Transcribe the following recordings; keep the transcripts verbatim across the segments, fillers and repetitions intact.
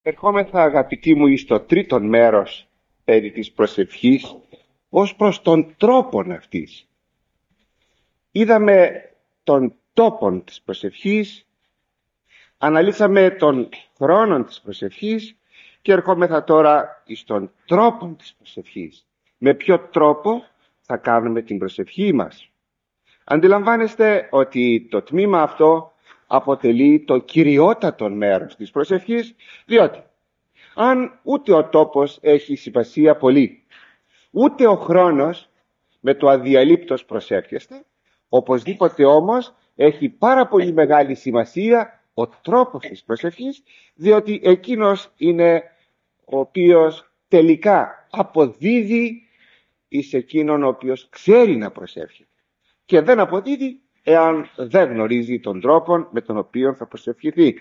Ερχόμεθα, αγαπητοί μου, εις το τρίτον μέρος περί της προσευχής, ως προς τον τρόπον αυτής. Είδαμε τον τόπον της προσευχής, αναλύσαμε τον χρόνον της προσευχής και ερχόμεθα τώρα εις τον τρόπον της προσευχής. Με ποιο τρόπο θα κάνουμε την προσευχή μας. Αντιλαμβάνεστε ότι το τμήμα αυτό αποτελεί το κυριότατο μέρος της προσευχής, διότι αν ούτε ο τόπος έχει σημασία πολύ, ούτε ο χρόνος με το αδιαλείπτος προσεύχεστε, οπωσδήποτε όμως έχει πάρα πολύ μεγάλη σημασία ο τρόπος της προσευχής, διότι εκείνος είναι ο οποίος τελικά αποδίδει εις εκείνον ο οποίος ξέρει να προσεύχεται, και δεν αποδίδει εάν δεν γνωρίζει τον τρόπο με τον οποίο θα προσευχηθεί.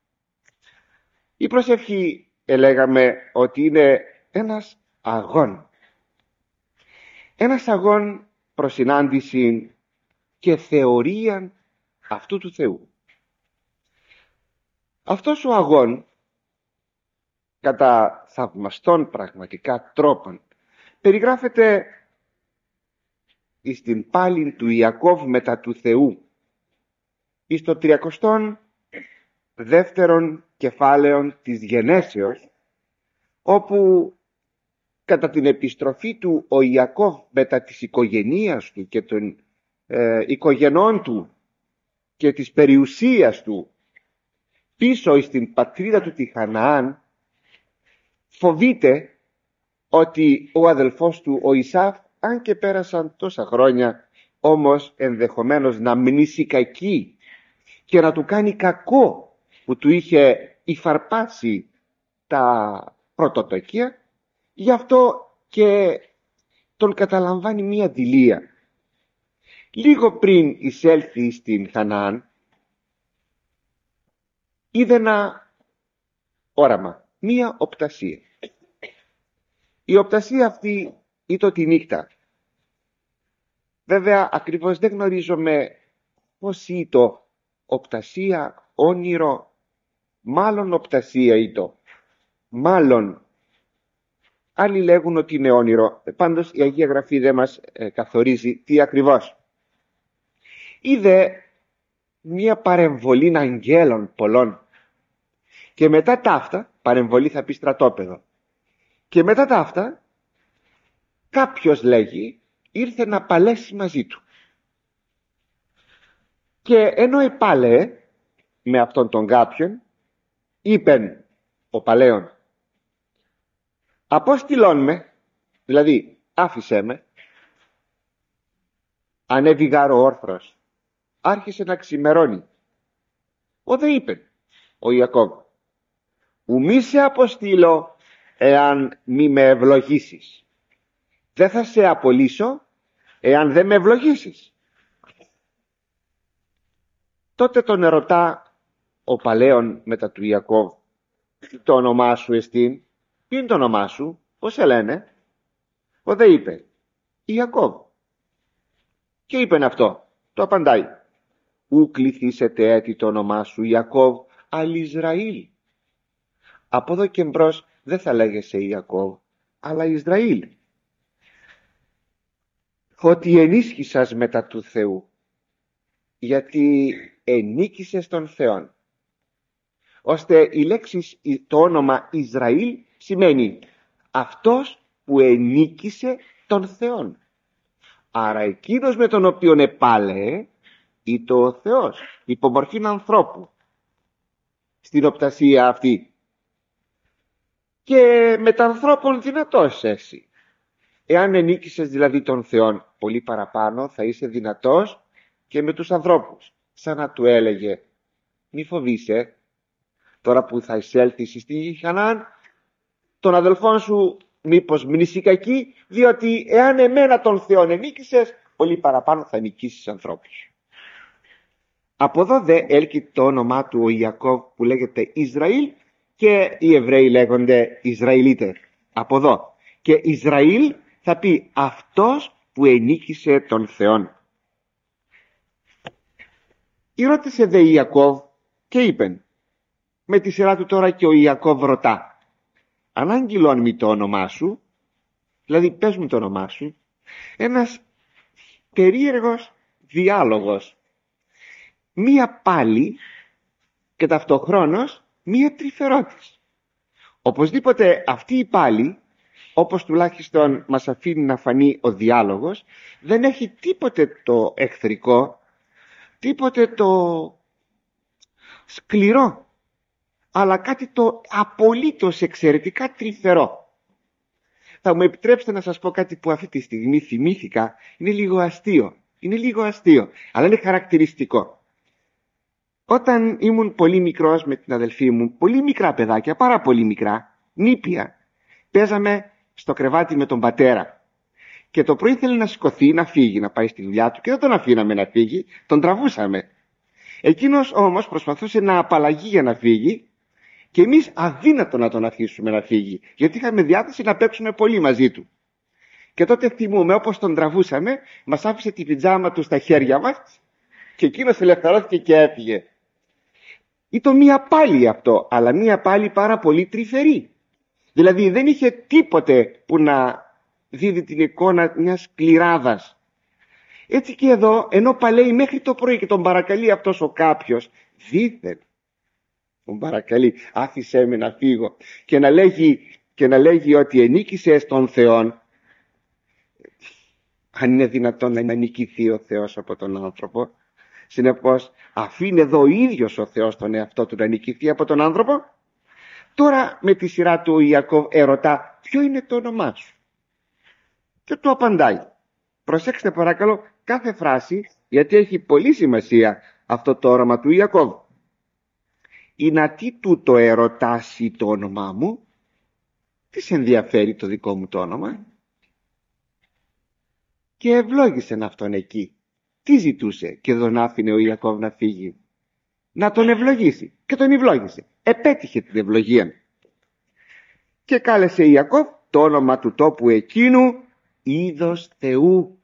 Η προσευχή, ελέγαμε ότι είναι ένας αγών. Ένας αγών προς συνάντηση και θεωρία αυτού του Θεού. Αυτός ο αγών, κατά θαυμαστών πραγματικά τρόπων, περιγράφεται εις την πάλιν του Ιακώβ μετά του Θεού, εις το τριακοστόν δεύτερον κεφάλαιον της Γενέσεως, όπου κατά την επιστροφή του ο Ιακώβ μετά της οικογενείας του και των ε, οικογενών του και της περιουσίας του πίσω στην πατρίδα του τη Χαναάν, φοβείται ότι ο αδελφός του ο Ισαύ, αν και πέρασαν τόσα χρόνια, όμως ενδεχομένως να μνήσει κακή και να του κάνει κακό που του είχε υφαρπάσει τα πρωτοτοκία, γι' αυτό και τον καταλαμβάνει μία δειλία. Λίγο πριν εισέλθει στην Χαναάν, είδε ένα όραμα, μία οπτασία. Η οπτασία αυτή ήταν τη νύχτα. Βέβαια ακριβώς δεν γνωρίζουμε πώς ήταν οπτασία, όνειρο, μάλλον οπτασία ήταν. Μάλλον άλλοι λέγουν ότι είναι όνειρο. Πάντως η Αγία Γραφή δεν μας ε, καθορίζει τι ακριβώς. Είδε μία παρεμβολή αγγέλων πολλών. Και μετά τα αυτά, παρεμβολή θα πει στρατόπεδο. Και μετά τα αυτά, κάποιος λέγει, ήρθε να παλέσει μαζί του. Και ενώ επάλεε με αυτόν τον κάποιον, είπεν ο παλαιόν, απόστηλόν με, δηλαδή άφησέ με. Ανέβη γάρ ο όρθρος, άρχισε να ξημερώνει. Ο δε είπεν ο Ιακώβ, ου μη σε αποστείλω εάν μη με ευλογήσεις. Δεν θα σε απολύσω εάν δεν με ευλογήσεις. Τότε τον ερωτά ο παλαιόν μετά του Ιακώβ, το όνομά σου εστίν, ποιο είναι το όνομά σου, πώς σε λένε. Ο δε είπε, Ιακώβ. Και είπεν αυτό, το απαντάει, ου κληθήσετε έτη το όνομά σου Ιακώβ, αλλά Ισραήλ. Από εδώ και μπρος δεν θα λέγεσαι Ιακώβ, αλλά Ισραήλ. Ότι ενίσχυσας μετά του Θεού, γιατί ενίκησες τον Θεόν. Ώστε η λέξη, το όνομα Ισραήλ σημαίνει αυτός που ενίκησε τον Θεόν. Άρα εκείνος με τον οποίον επάλεε ήταν ο Θεός, υπομορφήν ανθρώπου στην οπτασία αυτή. Και με τα ανθρώπων δυνατός εσύ. Εάν ενίκησες δηλαδή τον Θεόν πολύ παραπάνω, θα είσαι δυνατός και με τους ανθρώπους. Σαν να του έλεγε, μη φοβείσαι, τώρα που θα εισέλθεις στη Χαναάν, τον αδελφόν σου μήπως μνήσει κακή, διότι εάν εμένα τον Θεόν ενίκησες, πολύ παραπάνω θα νικήσεις ανθρώπους. Από εδώ δε έλκει το όνομά του ο Ιακώβ που λέγεται Ισραήλ, και οι Εβραίοι λέγονται Ισραηλίτες. Από εδώ. Και Ισραήλ θα πει αυτός που ενίκησε τον Θεόν. Ρώτησε δε Ιακώβ και είπεν, Με τη σειρά του τώρα και ο Ιακώβ ρωτά, ανάγγειλον μη το όνομά σου, δηλαδή πες μου το όνομά σου. Ένας περίεργος διάλογος, μία πάλι και ταυτοχρόνως μία τρυφερότης. Οπωσδήποτε αυτή η πάλι, όπως τουλάχιστον μας αφήνει να φανεί ο διάλογος, δεν έχει τίποτε το εχθρικό, τίποτε το σκληρό, αλλά κάτι το απολύτως εξαιρετικά τρυφερό. Θα μου επιτρέψετε να σας πω κάτι που αυτή τη στιγμή θυμήθηκα. Είναι λίγο αστείο, είναι λίγο αστείο, αλλά είναι χαρακτηριστικό. Όταν ήμουν πολύ μικρός με την αδελφή μου, πολύ μικρά παιδάκια, πάρα πολύ μικρά, νήπια, παίζαμε στο κρεβάτι με τον πατέρα. Και το πρωί ήθελε να σηκωθεί, να φύγει, να πάει στη δουλειά του και δεν τον αφήναμε να φύγει, τον τραβούσαμε. Εκείνος όμως προσπαθούσε να απαλλαγεί για να φύγει και εμείς αδύνατο να τον αφήσουμε να φύγει, γιατί είχαμε διάθεση να παίξουμε πολύ μαζί του. Και τότε θυμούμε, όπως τον τραβούσαμε, μας άφησε τη πιτζάμα του στα χέρια μας και εκείνος ελευθερώθηκε και έφυγε. Ήταν μία πάλι αυτό, αλλά μία πάλι πάρα πολύ τρυφερή. Δηλαδή δεν είχε τίποτε που να δίδει την εικόνα μιας κληράδας. Έτσι και εδώ, ενώ παλέει μέχρι το πρωί και τον παρακαλεί αυτός ο κάποιος, δήθεν τον παρακαλεί, άφησέ με να φύγω, και να λέγει, και να λέγει ότι ενίκησε στον Θεόν. Αν είναι δυνατόν να νικηθεί ο Θεός από τον άνθρωπο, συνεπώς αφήνει εδώ ο ίδιος ο Θεός τον εαυτό του να νικηθεί από τον άνθρωπο. Τώρα με τη σειρά του ο Ιακώβ ερωτά, ποιο είναι το όνομά σου? Και του απαντάει. Προσέξτε παρακαλώ κάθε φράση, γιατί έχει πολύ σημασία αυτό το όνομα του Ιακώβ. «Είναι τι τούτο ερωτάσει το όνομά μου?» Τι σε ενδιαφέρει το δικό μου το όνομα? Και ευλόγησεν αυτόν εκεί. Τι ζητούσε και τον άφηνε ο Ιακώβ να φύγει? Να τον ευλογήσει, και τον ευλόγησε. Επέτυχε την ευλογία. Και κάλεσε Ιακώβ το όνομα του τόπου εκείνου είδος Θεού.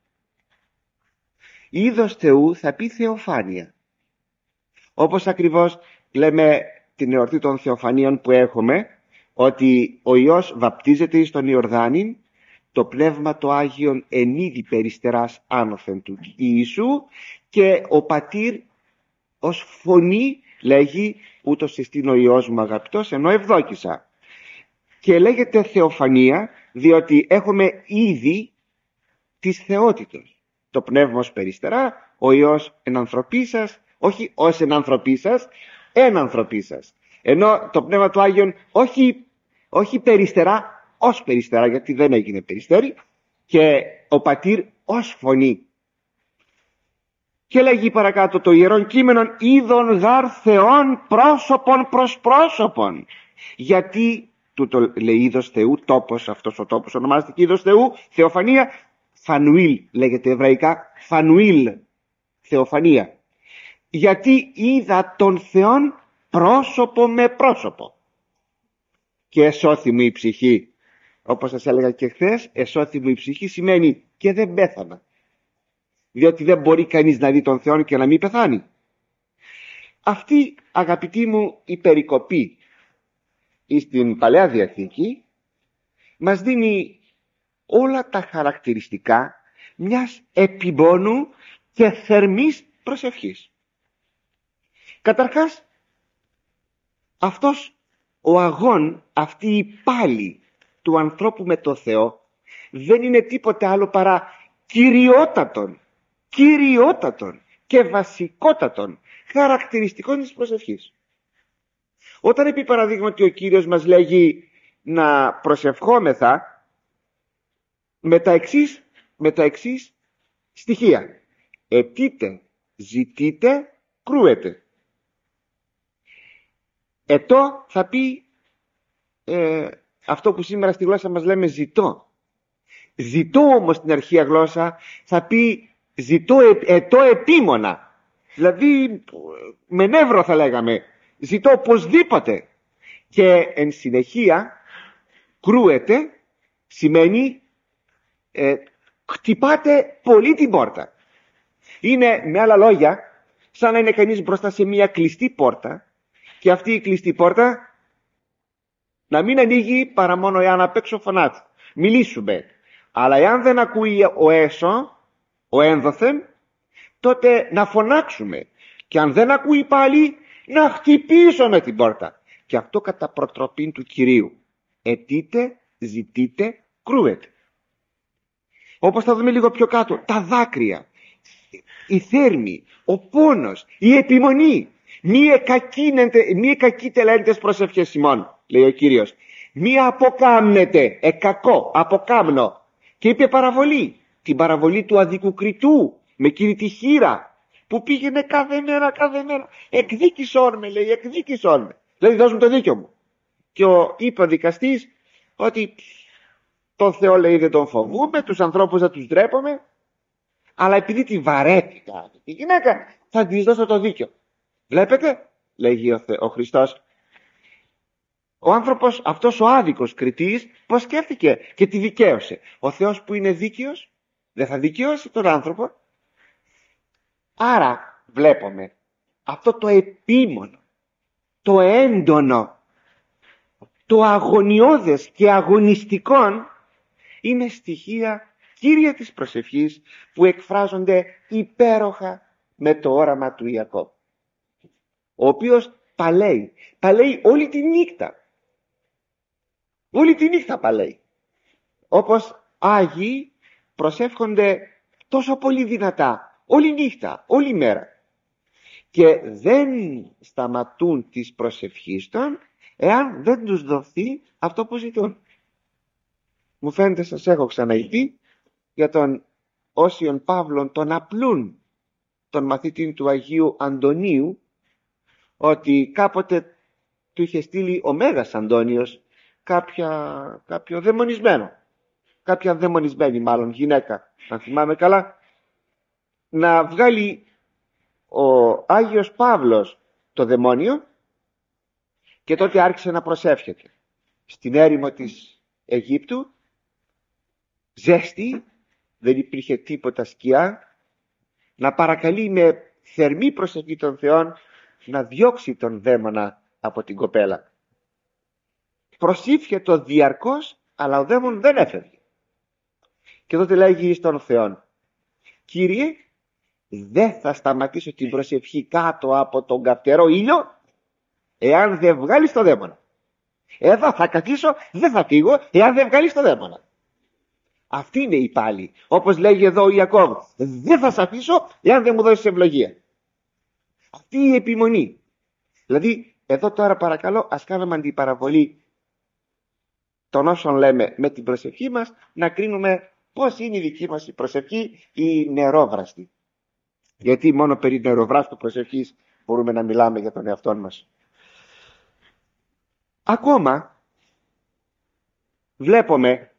Είδος Θεού θα πει θεοφάνεια. Όπως ακριβώς λέμε την εορτή των θεοφανίων που έχουμε, ότι ο Υιός βαπτίζεται στον Ιορδάνη, το Πνεύμα το Άγιον εν είδη περιστεράς άνωθεν του Ιησού, και ο Πατήρ ως φωνή λέγει, ούτως εστίν ο Υιός μου αγαπητός, ενώ ευδόκησα. Και λέγεται θεοφανία διότι έχουμε ήδη της θεότητος. Το Πνεύμα ως περιστερά, ο Υιός εν ανθρωπή σας, όχι ως εν ανθρωπή σας, εν ανθρωπή σας. Ενώ το Πνεύμα του Άγιον όχι, όχι περιστερά, ως περιστερά, γιατί δεν έγινε περιστέρι, και ο Πατήρ ως φωνή. Και λέγει παρακάτω το Ιερόν Κείμενον, είδον γαρ Θεόν πρόσωπον προς πρόσωπον. Γιατί τούτο λέει είδος Θεού, τόπος, αυτός ο τόπος ονομάζεται και είδος Θεού, θεοφανία, φανουήλ λέγεται εβραϊκά, φανουήλ, θεοφανία. Γιατί είδα τον Θεόν πρόσωπο με πρόσωπο. Και εσώθη μου η ψυχή. Όπως σας έλεγα και χθες, εσώθη μου η ψυχή σημαίνει και δεν πέθανα. Διότι δεν μπορεί κανείς να δει τον Θεό και να μην πεθάνει. Αυτή, αγαπητοί μου, η περικοπή στην Παλαιά Διαθήκη μας δίνει όλα τα χαρακτηριστικά μιας επιμπόνου και θερμής προσευχής. Καταρχάς, αυτός ο αγών, αυτή η πάλη του ανθρώπου με το Θεό δεν είναι τίποτε άλλο παρά κυριότατον, κυριότατον και βασικότατον χαρακτηριστικών της προσευχής. Όταν επί παραδείγματι ο Κύριος μας λέγει να προσευχόμεθα με τα εξής, με τα εξής στοιχεία: αιτείτε, ζητείτε, κρούετε. Ετώ θα πει ε, αυτό που σήμερα στη γλώσσα μας λέμε ζητώ. Ζητώ όμως στην αρχαία γλώσσα θα πει ζητώ ε, ετώ επίμονα. Δηλαδή με νεύρο θα λέγαμε. Ζητώ οπωσδήποτε. Και εν συνεχεία κρούεται σημαίνει ε, χτυπάτε πολύ την πόρτα. Είναι με άλλα λόγια σαν να είναι κανείς μπροστά σε μια κλειστή πόρτα Και αυτή η κλειστή πόρτα να μην ανοίγει παρά μόνο εάν απ' έξω φωνάξουν. Μιλήσουμε. Αλλά εάν δεν ακούει ο έσω, ο ένδοθεν, τότε να φωνάξουμε. Και αν δεν ακούει πάλι, να χτυπήσουμε την πόρτα. Και αυτό κατά προτροπήν του Κυρίου. Αιτείτε, ζητείτε, κρούετε. Όπως θα δούμε λίγο πιο κάτω, τα δάκρυα, η θέρμη, ο πόνος, η επιμονή. Μη εκακείτε λέντες προσευχές ημών, λέει ο Κύριος. Μη αποκάμνετε, εκακό, αποκάμνω. Και είπε παραβολή, την παραβολή του αδικού κριτού, με εκείνη τη χείρα, που πήγαινε κάθε μέρα, κάθε μέρα. Εκδίκησόν με, λέει, εκδίκησόν με. Δηλαδή δώσ' μου το δίκιο μου. Και ο, είπε ο δικαστής ότι τον Θεό, λέει, δεν τον φοβούμε, τους ανθρώπους δεν τους ντρέπομαι, αλλά επειδή τη βαρέθηκα η γυναίκα, θα της δώσω το δίκιο. Βλέπετε, λέγει ο, Θε, ο Χριστός, ο άνθρωπος αυτός ο άδικος κριτής πως σκέφτηκε και τη δικαίωσε. Ο Θεός που είναι δίκαιος δεν θα δικαιώσει τον άνθρωπο? Άρα βλέπουμε αυτό το επίμονο, το έντονο, το αγωνιώδες και αγωνιστικόν είναι στοιχεία κύρια της προσευχής που εκφράζονται υπέροχα με το όραμα του Ιακώβ, ο οποίος παλέει, παλέει όλη τη νύχτα, όλη τη νύχτα παλέει. Όπως Άγιοι προσεύχονται τόσο πολύ δυνατά, όλη νύχτα, όλη μέρα, και δεν σταματούν τις προσευχής των εάν δεν τους δοθεί αυτό που ζητούν. Μου φαίνεται, σας έχω ξαναειπεί για τον Όσιον Παύλον, τον απλούν, τον μαθητή του Αγίου Αντωνίου, ότι κάποτε του είχε στείλει ο Μέγας Αντώνιος κάποια, κάποιο δαιμονισμένο, κάποια δαιμονισμένη μάλλον γυναίκα, αν θυμάμαι καλά, να βγάλει ο Άγιος Παύλος το δαιμόνιο, και τότε άρχισε να προσεύχεται στην έρημο της Αιγύπτου, ζέστη, δεν υπήρχε τίποτα σκιά, να παρακαλεί με θερμή προσευχή των Θεών να διώξει τον δαίμονα από την κοπέλα. Προσήφιε το διαρκώς, αλλά ο δαίμον δεν έφευγε. Και τότε λέγει στον Θεόν, Κύριε, δεν θα σταματήσω την προσευχή κάτω από τον καυτερό ήλιο εάν δεν βγάλεις το δαίμονα. Εδώ θα καθίσω, δεν θα φύγω εάν δεν βγάλεις το δαίμονα. Αυτή είναι η πάλη. Όπως λέγει εδώ ο Ιακώβ, δεν θα σε αφήσω εάν δεν μου δώσεις ευλογία. Αυτή η επιμονή. Δηλαδή εδώ τώρα παρακαλώ ας κάνουμε αντιπαραβολή των όσων λέμε με την προσευχή μας, να κρίνουμε πώς είναι η δική μας η προσευχή, η νερόβραστη. Γιατί μόνο περί νεροβράστου προσευχής μπορούμε να μιλάμε για τον εαυτό μας. Ακόμα βλέπουμε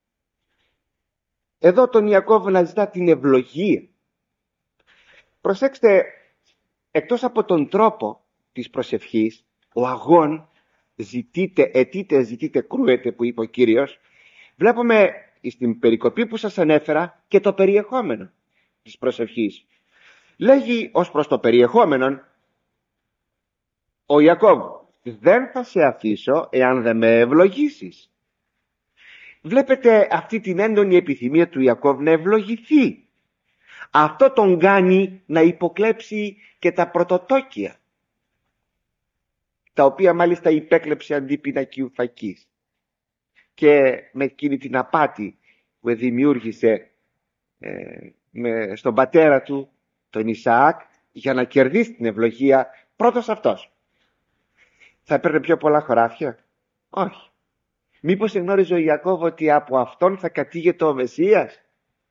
εδώ τον Ιακώβ να ζητά την ευλογία. Προσέξτε, εκτός από τον τρόπο της προσευχής, ο αγών, ζητείτε, αιτείτε, ζητείτε, κρούετε, που είπε ο Κύριος, βλέπουμε στην περικοπή που σας ανέφερα και το περιεχόμενο της προσευχής. Λέγει ως προς το περιεχόμενο ο Ιακώβ, δεν θα σε αφήσω εάν δεν με ευλογήσεις. Βλέπετε αυτή την έντονη επιθυμία του Ιακώβ να ευλογηθεί. Αυτό τον κάνει να υποκλέψει και τα πρωτοτόκια, τα οποία μάλιστα υπέκλεψε αντί πινακίου φακής, και με εκείνη την απάτη που δημιούργησε ε, με, στον πατέρα του, τον Ισαάκ, για να κερδίσει την ευλογία πρώτος αυτός. Θα έπαιρνε πιο πολλά χωράφια? Όχι. Μήπως εγνώριζε ο Ιακώβ ότι από αυτόν θα κατήγεται ο Μεσσίας?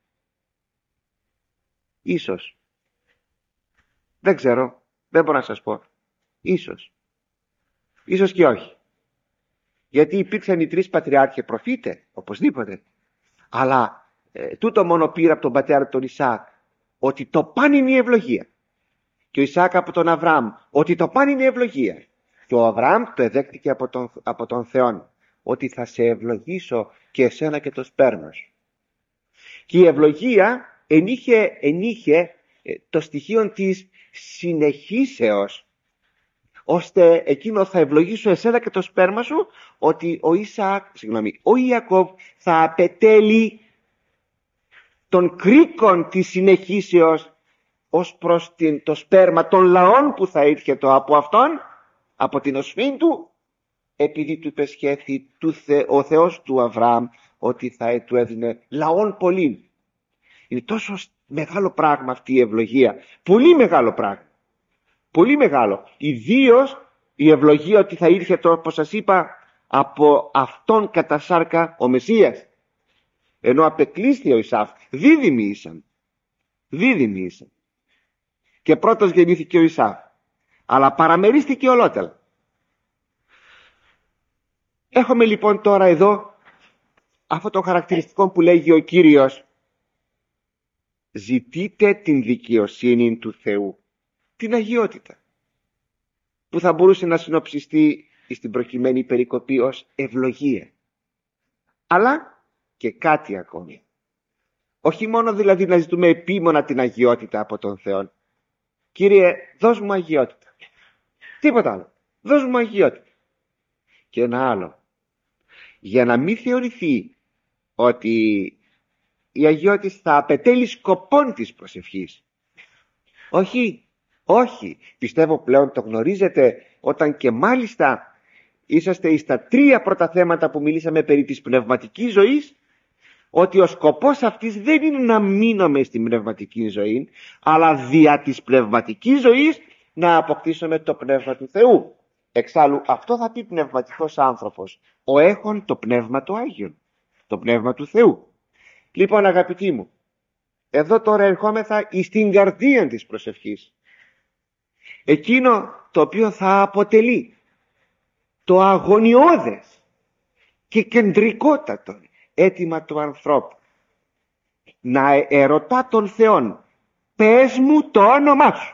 Ίσως. Δεν ξέρω. Δεν μπορώ να σας πω. Ίσως. Ίσως και όχι. Γιατί υπήρξαν οι τρεις πατριάρχες προφήτε, οπωσδήποτε. Αλλά ε, τούτο μόνο πήρε από τον πατέρα τον Ισαάκ, ότι το παν είναι η ευλογία. Και ο Ισαάκ από τον Αβραάμ, ότι το παν είναι η ευλογία. Και ο Αβραάμ το εδέχτηκε από τον, από τον Θεόν, ότι θα σε ευλογήσω και εσένα και το σπέρμος. Και η ευλογία ενείχε, ενείχε το στοιχείο της συνεχίσεως, ώστε εκείνο θα ευλογήσω εσένα και το σπέρμα σου, ότι ο Ισαάκ, συγγνώμη, ο Ιακώβ θα απετέλει των κρίκων της συνεχίσεως ως προς την, το σπέρμα των λαών που θα έρχεται από αυτόν, από την οσφήν του, επειδή του υπεσχέθη του Θε, ο Θεός του Αβραάμ ότι θα του έδινε λαών πολλήν. Είναι τόσο μεγάλο πράγμα αυτή η ευλογία, πολύ μεγάλο πράγμα, πολύ μεγάλο, ιδίως η ευλογία ότι θα ήρθε, όπως σας είπα, από αυτόν κατά σάρκα ο Μεσσίας, ενώ απεκλείσθη ο Ισαύ. Δίδυμοι ήσαν, δίδυμοι ήσαν, και πρώτος γεννήθηκε ο Ισαύ, αλλά παραμερίστηκε ολότελα. Έχουμε λοιπόν τώρα εδώ αυτό το χαρακτηριστικό που λέγει ο Κύριος: ζητείτε την δικαιοσύνη του Θεού, την αγιότητα, που θα μπορούσε να συνοψιστεί στην προκειμένη περικοπή ως ευλογία. Αλλά και κάτι ακόμη. Όχι μόνο δηλαδή να ζητούμε επίμονα την αγιότητα από τον Θεό. Κύριε, δώσ' μου αγιότητα. Τίποτα άλλο. Δώσ' μου αγιότητα. Και ένα άλλο. Για να μην θεωρηθεί ότι η αγιότητα θα απαιτέλει σκοπών της προσευχής. Όχι, όχι. Πιστεύω πλέον το γνωρίζετε, όταν και μάλιστα είσαστε στα τρία πρώτα θέματα που μιλήσαμε περί της πνευματικής ζωής, ότι ο σκοπός αυτής δεν είναι να μείνουμε στην πνευματική ζωή, αλλά δια της πνευματικής ζωής να αποκτήσουμε το πνεύμα του Θεού. Εξάλλου αυτό θα πει πνευματικός άνθρωπος, ο έχων το πνεύμα του Άγιον, το πνεύμα του Θεού. Λοιπόν, αγαπητοί μου, εδώ τώρα ερχόμεθα στην καρδία της προσευχής, εκείνο το οποίο θα αποτελεί το αγωνιώδες και κεντρικότατο αίτημα του ανθρώπου, να ερωτά τον Θεόν: πες μου το όνομά σου.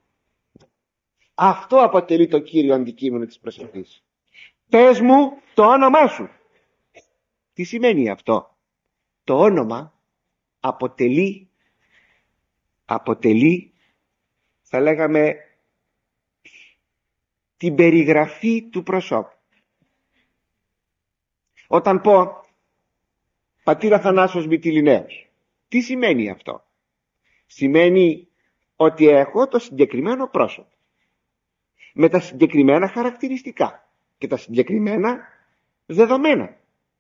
Αυτό αποτελεί το κύριο αντικείμενο της προσευχής. Πες μου το όνομά σου. Τι σημαίνει αυτό? Το όνομα αποτελεί, αποτελεί, θα λέγαμε, την περιγραφή του προσώπου. Όταν πω πατήρα Θανάσος Μυτιληναίος, τι σημαίνει αυτό? Σημαίνει ότι έχω το συγκεκριμένο πρόσωπο, με τα συγκεκριμένα χαρακτηριστικά και τα συγκεκριμένα δεδομένα.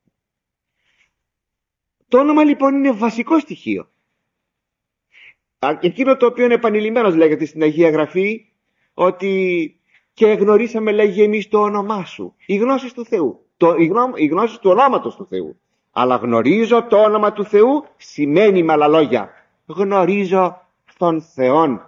Το όνομα λοιπόν είναι βασικό στοιχείο. Εκείνο το οποίο είναι επανειλημμένος λέγεται στην Αγία Γραφή, ότι και γνωρίσαμε, λέγει, εμείς το όνομά σου. Οι γνώσεις του Θεού, το, οι, γνώ, οι γνώσεις του ονόματος του Θεού. Αλλά γνωρίζω το όνομα του Θεού σημαίνει με άλλα λόγια, γνωρίζω τον Θεόν.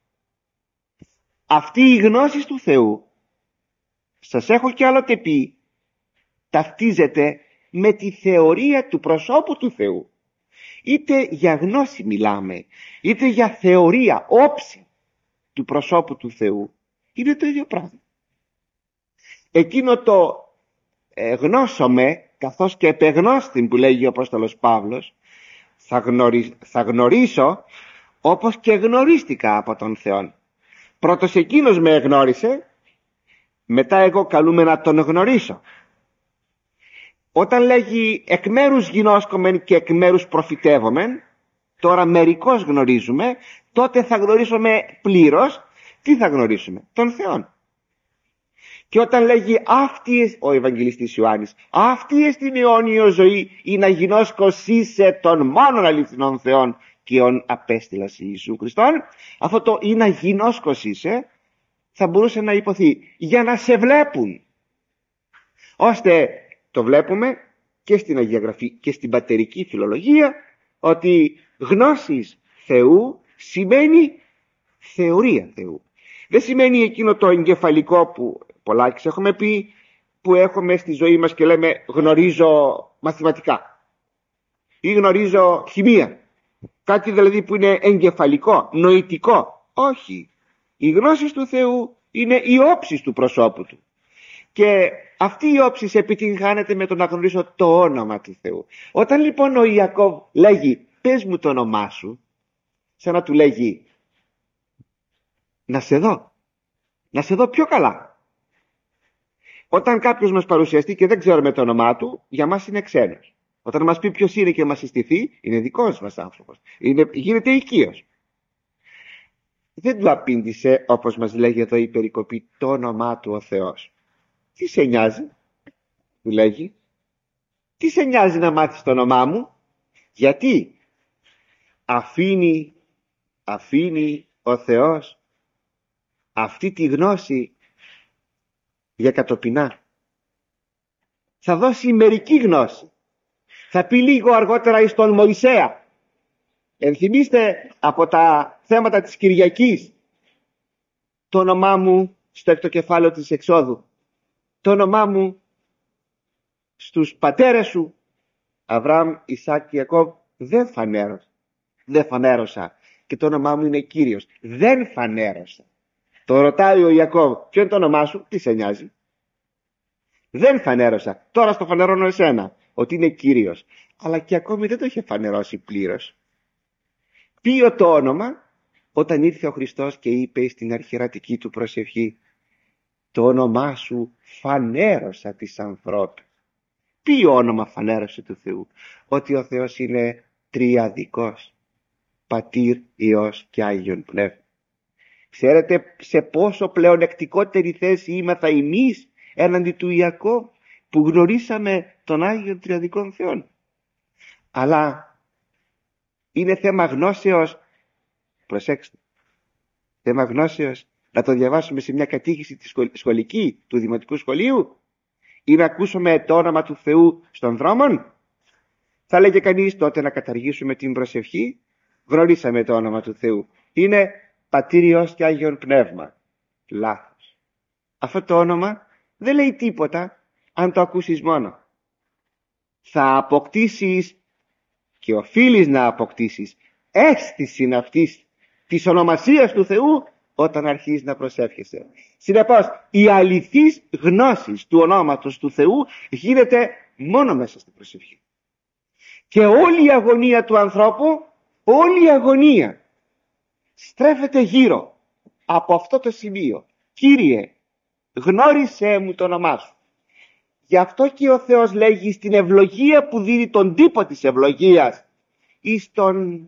Αυτή η γνώση του Θεού, σας έχω κι άλλοτε πει, ταυτίζεται με τη θεωρία του προσώπου του Θεού. Είτε για γνώση μιλάμε, είτε για θεωρία, όψη του προσώπου του Θεού, είναι το ίδιο πράγμα. Εκείνο το ε, γνώσομαι, καθώς και επεγνώστην που λέγει ο Απόστολος Παύλος, θα, γνωρι, θα γνωρίσω όπως και γνωρίστηκα από τον Θεό. Πρώτος εκείνος με εγνώρισε, μετά εγώ καλούμε να τον γνωρίσω. Όταν λέγει εκ μέρους γινώσκομεν και εκ μέρους προφητεύομεν, τώρα μερικώς γνωρίζουμε, τότε θα γνωρίσουμε πλήρως. Τι θα γνωρίσουμε? Τον Θεόν. Και όταν λέγει αυτή, ο Ευαγγελιστής Ιωάννης, αυτή εστιν αιώνιο ζωή, ή να γινώσκος είσαι τον μόνον αληθινών Θεών και ον απέστειλας Ιησού Χριστόν, αυτό το ή να γινώσκος είσαι θα μπορούσε να υποθεί για να σε βλέπουν, ώστε το βλέπουμε και στην Αγία Γραφή και στην πατερική φιλολογία, ότι γνώσης Θεού σημαίνει θεωρία Θεού. Δεν σημαίνει εκείνο το εγκεφαλικό που πολλάκις έχουμε πει, που έχουμε στη ζωή μας και λέμε γνωρίζω μαθηματικά ή γνωρίζω χημεία, κάτι δηλαδή που είναι εγκεφαλικό, νοητικό. Όχι, η γνώση του Θεού είναι η όψη του προσώπου του, και αυτή η όψη επιτυγχάνεται με το να γνωρίσω το όνομα του Θεού. Όταν λοιπόν ο Ιακώβ λέγει πες μου το όνομά σου, σαν να του λέγει να σε δω, να σε δω πιο καλά, Όταν κάποιος μας παρουσιαστεί και δεν ξέρουμε το όνομά του, για μας είναι ξένος. Όταν μας πει ποιος είναι και μας συστηθεί, είναι δικός μας άνθρωπος. Είναι, γίνεται οικείος. Δεν του απήντησε, όπως μας λέγει εδώ η περικοπή, το όνομά του ο Θεός. Τι σε νοιάζει, του λέγει. Τι σε νοιάζει να μάθεις το όνομά μου? Γιατί αφήνει, αφήνει ο Θεός αυτή τη γνώση για κατοπινά. Θα δώσει μερική γνώση. Θα πει λίγο αργότερα εις τον Μωυσέα. Ενθυμίστε από τα θέματα της Κυριακής το όνομά μου στο έκτο κεφάλαιο της Εξόδου, το όνομά μου στους πατέρες σου Αβραάμ, Ισάκ και Ιακώβ δεν φανέρωσα. Δεν φανέρωσα. Και το όνομά μου είναι Κύριος. Δεν φανέρωσα. Το ρωτάει ο Ιακώβ, ποιο είναι το όνομά σου? Τι σε νοιάζει? Δεν φανέρωσα. Τώρα στο φανερώνω εσένα, ότι είναι Κύριος. Αλλά και ακόμη δεν το είχε φανερώσει πλήρως. Ποιο το όνομα? Όταν ήρθε ο Χριστός και είπε στην αρχιερατική του προσευχή, το όνομά σου φανέρωσα της ανθρώπου. Ποιο όνομα φανέρωσε του Θεού? Ότι ο Θεός είναι τριαδικός, Πατήρ, Υιός και Άγιον Πνεύμα. Ξέρετε σε πόσο πλεονεκτικότερη θέση είμαθα εμείς έναντι του Ιακώβ, που γνωρίσαμε τον Άγιον Τριαδικών Θεόν? Αλλά είναι θέμα γνώσεως, προσέξτε, θέμα γνώσεως να το διαβάσουμε σε μια κατήχηση της σχολική του δημοτικού σχολείου ή να ακούσουμε το όνομα του Θεού στον δρόμο? Θα λέγε κανείς τότε να καταργήσουμε την προσευχή. Γνωρίσαμε το όνομα του Θεού, είναι Πατήρ, Υιός και Άγιον Πνεύμα. Λάθος. Αυτό το όνομα δεν λέει τίποτα αν το ακούσεις μόνο. Θα αποκτήσεις και οφείλεις να αποκτήσεις αίσθηση αυτής της ονομασίας του Θεού όταν αρχίσεις να προσεύχεσαι. Συνεπώς η αληθής γνώση του ονόματος του Θεού γίνεται μόνο μέσα στην προσευχή. Και όλη η αγωνία του ανθρώπου, όλη η αγωνία στρέφεται γύρω από αυτό το σημείο. Κύριε, γνώρισέ μου το όνομά σου. Γι' αυτό και ο Θεός λέγει στην ευλογία που δίνει τον τύπο της ευλογίας εις τον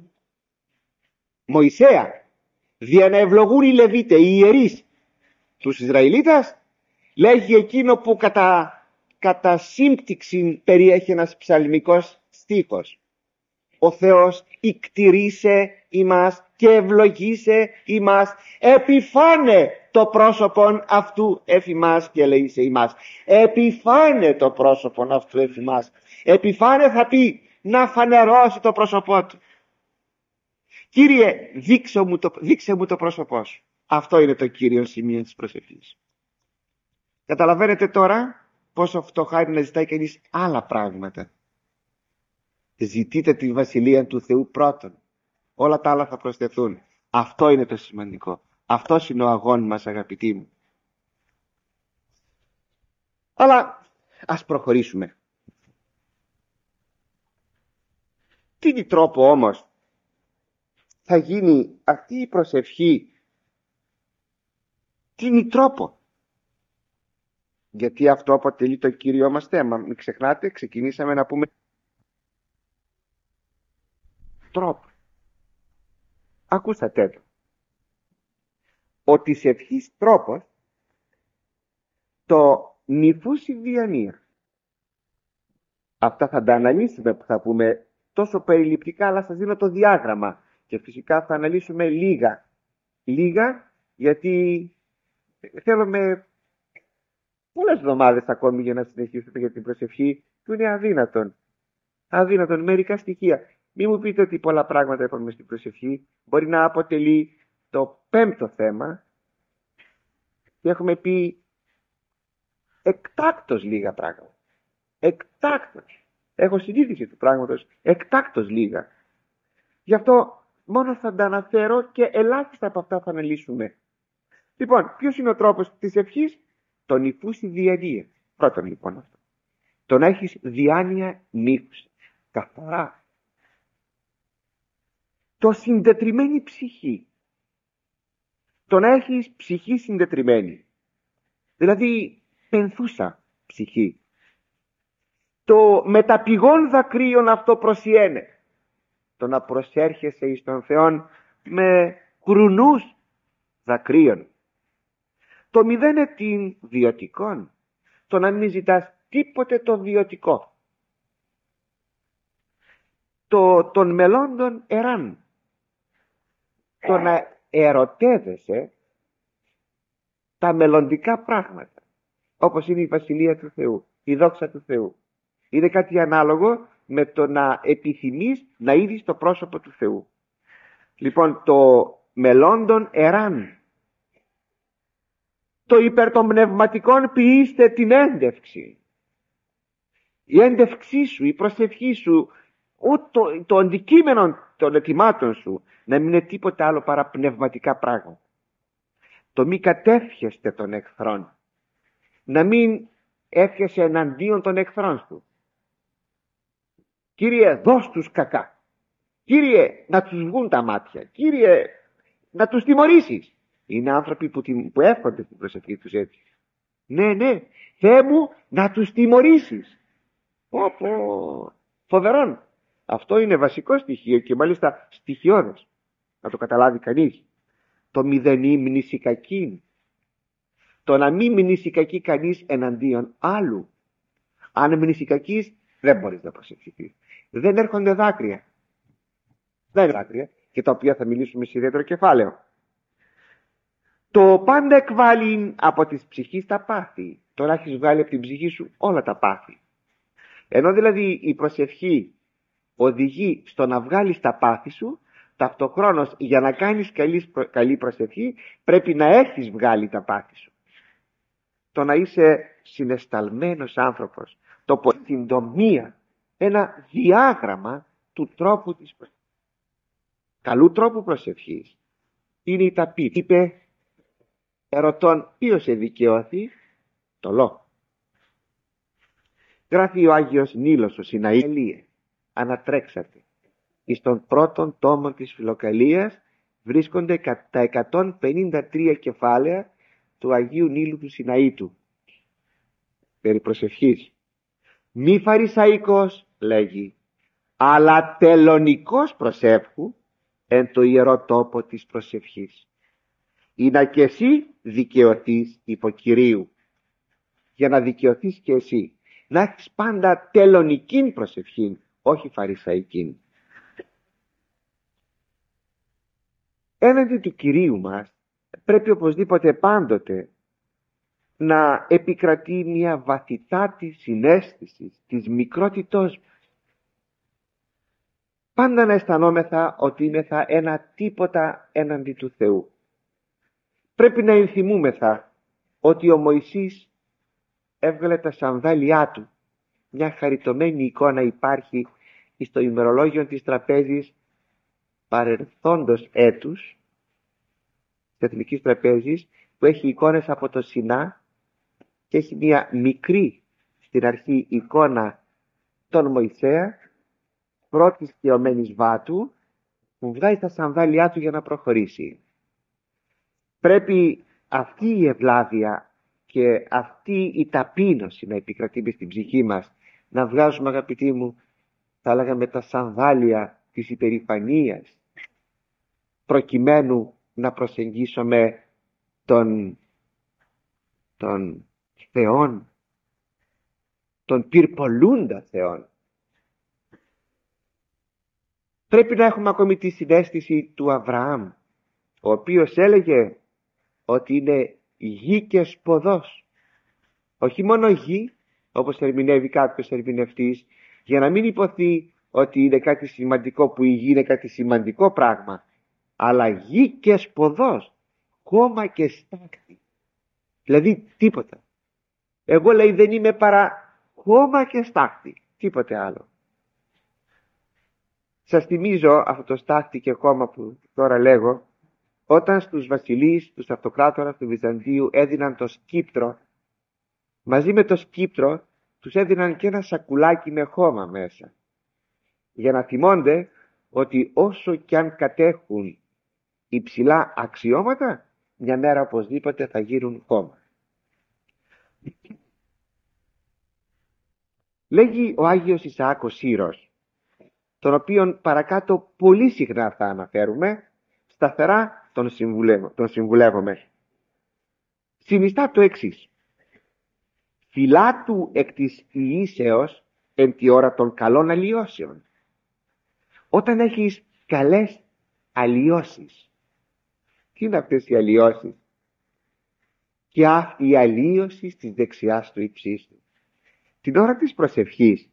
Μωυσέα, δια να ευλογούν οι Λεβίτε, οι ιερείς τους Ισραηλίτας, λέγει εκείνο που κατά, κατά σύμπτυξη περιέχει ένας ψαλμικός στίχος. Ο Θεός ικτηρίσε ημάς και ευλογήσε ημάς, επιφάνε το πρόσωπον αυτού εφημάς και λέει σε ημάς. Επιφάνε το πρόσωπον αυτού εφημάς. Επιφάνε θα πει να φανερώσει το πρόσωπό του. Κύριε, δείξε μου το, δείξε μου το πρόσωπό σου. Αυτό είναι το κύριο σημείο της προσευχής. Καταλαβαίνετε τώρα πόσο φτωχά είναι να ζητάει κανείς άλλα πράγματα. Ζητείτε τη βασιλεία του Θεού πρώτον. Όλα τα άλλα θα προσθεθούν. Αυτό είναι το σημαντικό. Αυτός είναι ο αγών μας, αγαπητοί μου. Αλλά ας προχωρήσουμε. Τι τρόπο όμως θα γίνει αυτή η προσευχή? Τι τρόπο? Γιατί αυτό αποτελεί το κύριο μας θέμα. Μην ξεχνάτε, ξεκινήσαμε να πούμε τρόπο. Ακούσατε το. Ο της ευχής τρόπος, το νυφούσι διανία. Αυτά θα τα αναλύσουμε, που θα πούμε τόσο περιληπτικά, αλλά σας δίνω το διάγραμμα. Και φυσικά θα αναλύσουμε λίγα. Λίγα, γιατί θέλουμε πολλές εβδομάδες ακόμη για να συνεχίσουμε για την προσευχή, που είναι αδύνατον. Αδύνατον, μερικά στοιχεία. Μην μου πείτε ότι πολλά πράγματα έχουμε στην προσευχή. Μπορεί να αποτελεί το πέμπτο θέμα και έχουμε πει εκτάκτως λίγα πράγματα. Εκτάκτως. Έχω συνείδηση του πράγματος. Εκτάκτως λίγα. Γι' αυτό μόνο θα τα αναφέρω και ελάχιστα από αυτά θα αναλύσουμε. Λοιπόν, ποιος είναι ο τρόπος της ευχής? Το νυφούσι διανία. Πρώτον λοιπόν αυτό. Το να έχεις διάνοια νύφους. Καθαρά. Το συντετριμένη ψυχή. Το να έχεις ψυχή συντετριμένη. Δηλαδή πενθούσα ψυχή. Το μεταπηγών δακρύων αυτό προσιένε. Το να προσέρχεσαι εις τον Θεόν με κρουνούς δακρύων. Το μηδένε την βιωτικών. Το να μην ζητάς τίποτε το βιωτικό. Το των μελώντων εράν. Το να ερωτεύεσαι τα μελλοντικά πράγματα. Όπως είναι η Βασιλεία του Θεού, η δόξα του Θεού. Είναι κάτι ανάλογο με το να επιθυμείς να είδεις το πρόσωπο του Θεού. Λοιπόν, το μελλόντων εράν. Το υπέρ των πνευματικών ποιήστε την έντευξη. Η έντευξή σου, η προσευχή σου, το, το αντικείμενο των ετοιμάτων σου να μην είναι τίποτα άλλο παρά πνευματικά πράγματα. Το μη κατεύχεστε των εχθρών. Να μην εύχεσαι εναντίον των εχθρών σου. Κύριε, δώσ' τους κακά. Κύριε, να τους βγουν τα μάτια. Κύριε, να τους τιμωρήσεις. Είναι άνθρωποι που, που εύχονται στην προσευχή τους έτσι. Ναι, ναι, Θεέ μου, να τους τιμωρήσεις. Πω, φοβερόν. Αυτό είναι βασικό στοιχείο και μάλιστα στοιχειώδες. Να το καταλάβει κανείς. Το μηδενή μνήση κακή. Το να μην μνήσει κακή κανείς εναντίον άλλου. Αν μνήσει κακής, δεν μπορείς να προσευχηθείς. Δεν έρχονται δάκρυα. Δεν είναι δάκρυα, και τα οποία θα μιλήσουμε σε ιδιαίτερο κεφάλαιο. Το πάντα εκβάλλει από της ψυχής τα πάθη. Τώρα έχεις βγάλει από την ψυχή σου όλα τα πάθη. Ενώ δηλαδή η προσευχή οδηγεί στο να βγάλεις τα πάθη σου, ταυτοχρόνως για να κάνεις καλή, καλή προσευχή πρέπει να έχεις βγάλει τα πάθη σου. Το να είσαι συναισθαλμένος άνθρωπος, το συντομία, ένα διάγραμμα του τρόπου της προσευχής. Καλού τρόπου προσευχής είναι η ταπή. Είπε ερωτών ποιος εδικαιώθη, το λό. Γράφει ο Άγιος Νίλος ο Σιναήλιε, ανατρέξατε. Εις τον πρώτον τόμο της Φιλοκαλίας βρίσκονται τα εκατόν πενήντα τρία κεφάλαια του Αγίου Νίλου του Σιναήτου περί προσευχής. Μη φαρισαϊκός, λέγει, αλλά τελωνικός προσεύχου εν το ιερό τόπο της προσευχής. Είναι και εσύ δικαιωθείς υπό Κυρίου. Για να δικαιωθείς και εσύ, να έχεις πάντα τελωνική προσευχή, όχι φαρισαϊκή. Έναντι του Κυρίου μας πρέπει οπωσδήποτε πάντοτε να επικρατεί μια βαθυτάτη συναίσθηση της μικρότητός μας. Πάντα να αισθανόμεθα ότι είμεθα ένα τίποτα έναντι του Θεού. Πρέπει να ενθυμούμεθα ότι ο Μωυσής έβγαλε τα σανδάλια του. Μια χαριτωμένη εικόνα υπάρχει στο ημερολόγιο της τραπέζης παρελθόντος έτους της Εθνικής Τραπέζης, που έχει εικόνες από το Σινά και έχει μια μικρή στην αρχή εικόνα των Μωυσέα, πρώτης σκιωμένης βάτου, που βγάζει τα σανδάλια του για να προχωρήσει. Πρέπει αυτή η ευλάβεια και αυτή η ταπείνωση να επικρατεί μες στην ψυχή μας, να βγάζουμε, αγαπητοί μου, θα έλεγα, με τα σανδάλια της υπερηφανίας, προκειμένου να προσεγγίσουμε τον, τον Θεόν, τον πυρπολούντα Θεόν. Πρέπει να έχουμε ακόμη τη συναίσθηση του Αβραάμ, ο οποίος έλεγε ότι είναι γη και σποδός. Όχι μόνο γη, όπως ερμηνεύει κάποιος ερμηνευτής, για να μην υποθεί ότι είναι κάτι σημαντικό, που η γη είναι κάτι σημαντικό πράγμα, αλλά γη και σποδός, χώμα και στάχτη. Δηλαδή τίποτα. Εγώ, λέει, δεν είμαι παρά χώμα και στάχτη, τίποτε άλλο. Σας θυμίζω αυτό το στάχτη και χώμα που τώρα λέγω, όταν στους βασιλείς, τους αυτοκράτορας του Βυζαντίου έδιναν το σκύπτρο, μαζί με το σκύπτρο τους έδιναν και ένα σακουλάκι με χώμα μέσα, για να θυμώνται ότι όσο κι αν κατέχουν υψηλά αξιώματα, μια μέρα οπωσδήποτε θα γίνουν χώμα. Λέγει ο Άγιος Ισαάκ ο Σύρος, τον οποίον παρακάτω πολύ συχνά θα αναφέρουμε, σταθερά τον, συμβουλεύω, τον συμβουλεύομαι. Συνιστά το εξής: φυλάτου εκ της ιήσεως εν τη ώρα των καλών αλλοιώσεων. Όταν έχεις καλές αλλοιώσεις, τι είναι αυτές οι αλλοιώσεις? Και αυτή η αλλοίωση της δεξιάς του υψίστου. Την ώρα της προσευχής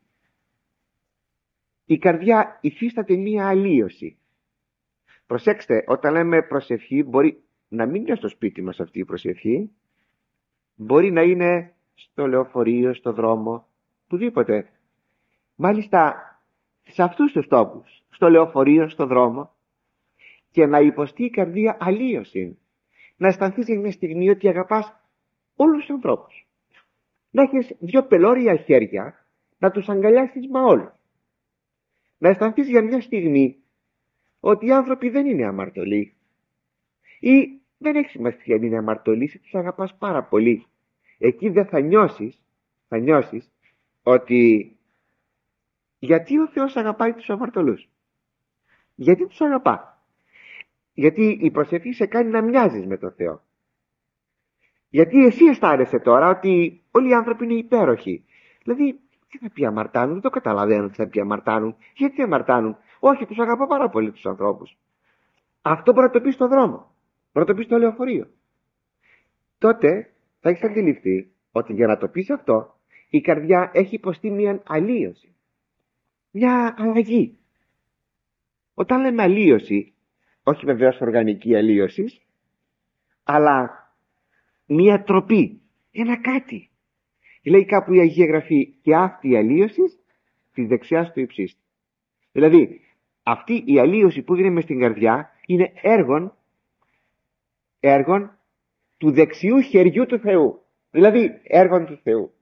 η καρδιά υφίσταται μία αλλοίωση. Προσέξτε, όταν λέμε προσευχή, μπορεί να μην είναι στο σπίτι μας αυτή η προσευχή, μπορεί να είναι στο λεωφορείο, στο δρόμο, πουδήποτε. Μάλιστα σε αυτούς τους τόπους, στο λεωφορείο, στο δρόμο, και να υποστεί η καρδία αλλοίωση. Να αισθανθείς για μια στιγμή ότι αγαπάς όλους τους ανθρώπους. Να έχεις δυο πελώρια χέρια, να τους αγκαλιάσεις με όλους. Να αισθανθείς για μια στιγμή ότι οι άνθρωποι δεν είναι αμαρτωλοί, ή δεν έχει σημασία αν είναι αμαρτωλοί, ή τους αγαπάς πάρα πολύ. Εκεί δεν θα νιώσεις, θα νιώσεις ότι γιατί ο Θεός αγαπάει τους αμαρτωλούς. Γιατί τους αγαπά? Γιατί η προσευχή σε κάνει να μοιάζεις με τον Θεό. Γιατί εσύ αισθάνεσαι τώρα ότι όλοι οι άνθρωποι είναι υπέροχοι. Δηλαδή, τι θα πει αμαρτάνουν? Δεν το καταλαβαίνω τι θα πει αμαρτάνουν. Γιατί αμαρτάνουν? Όχι, τους αγαπώ πάρα πολύ τους ανθρώπους. Αυτό μπορεί να το πει στον δρόμο, μπορεί να το πει στο λεωφορείο. Τότε θα έχεις αντιληφθεί ότι για να το πεις αυτό, η καρδιά έχει υποστεί μια αλλοίωση, μια αλλαγή. Όταν λέμε αλλοίωση, όχι βεβαίως οργανική αλλοίωση, αλλά μια τροπή, ένα κάτι. Λέει κάπου η Αγία Γραφή, και αυτή η αλλοίωση της δεξιάς του υψίστου. Δηλαδή, αυτή η αλλοίωση που γίνεται μες στην καρδιά είναι έργον, έργον του δεξιού χεριού του Θεού. Δηλαδή, έργον του Θεού.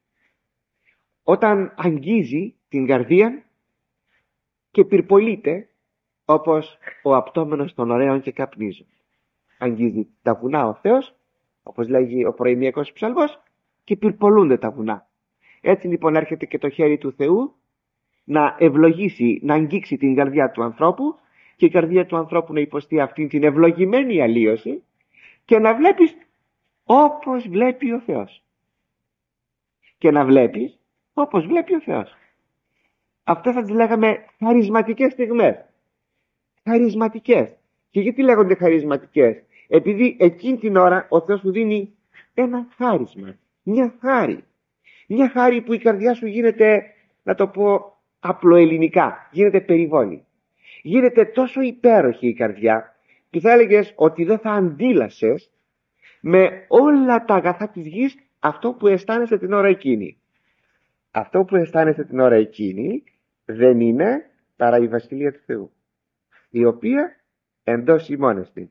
Όταν αγγίζει την καρδία και πυρπολείται, όπως ο απτόμενος των ωραίων και καπνίζων. Αγγίζει τα βουνά ο Θεός, όπως λέγει ο προημιακός ψαλμός, και πυρπολούνται τα βουνά. Έτσι λοιπόν έρχεται και το χέρι του Θεού να ευλογήσει, να αγγίξει την καρδιά του ανθρώπου, και η καρδιά του ανθρώπου να υποστεί αυτήν την ευλογημένη αλλοίωση, και να βλέπεις όπως βλέπει ο Θεός. Και να βλέπεις όπως βλέπει ο Θεός. Αυτές θα τις λέγαμε χαρισματικές στιγμές. Χαρισματικές. Και γιατί λέγονται χαρισματικές? Επειδή εκείνη την ώρα ο Θεός σου δίνει ένα χάρισμα, μια χάρη. Μια χάρη που η καρδιά σου γίνεται, να το πω απλοελληνικά, γίνεται περιβόλη. Γίνεται τόσο υπέροχη η καρδιά που θα έλεγες ότι δεν θα αντίλασες με όλα τα αγαθά της γης αυτό που αισθάνεσαι την ώρα εκείνη. Αυτό που αισθάνεσαι την ώρα εκείνη δεν είναι παρά η Βασιλεία του Θεού, η οποία εντός ημώνεστη.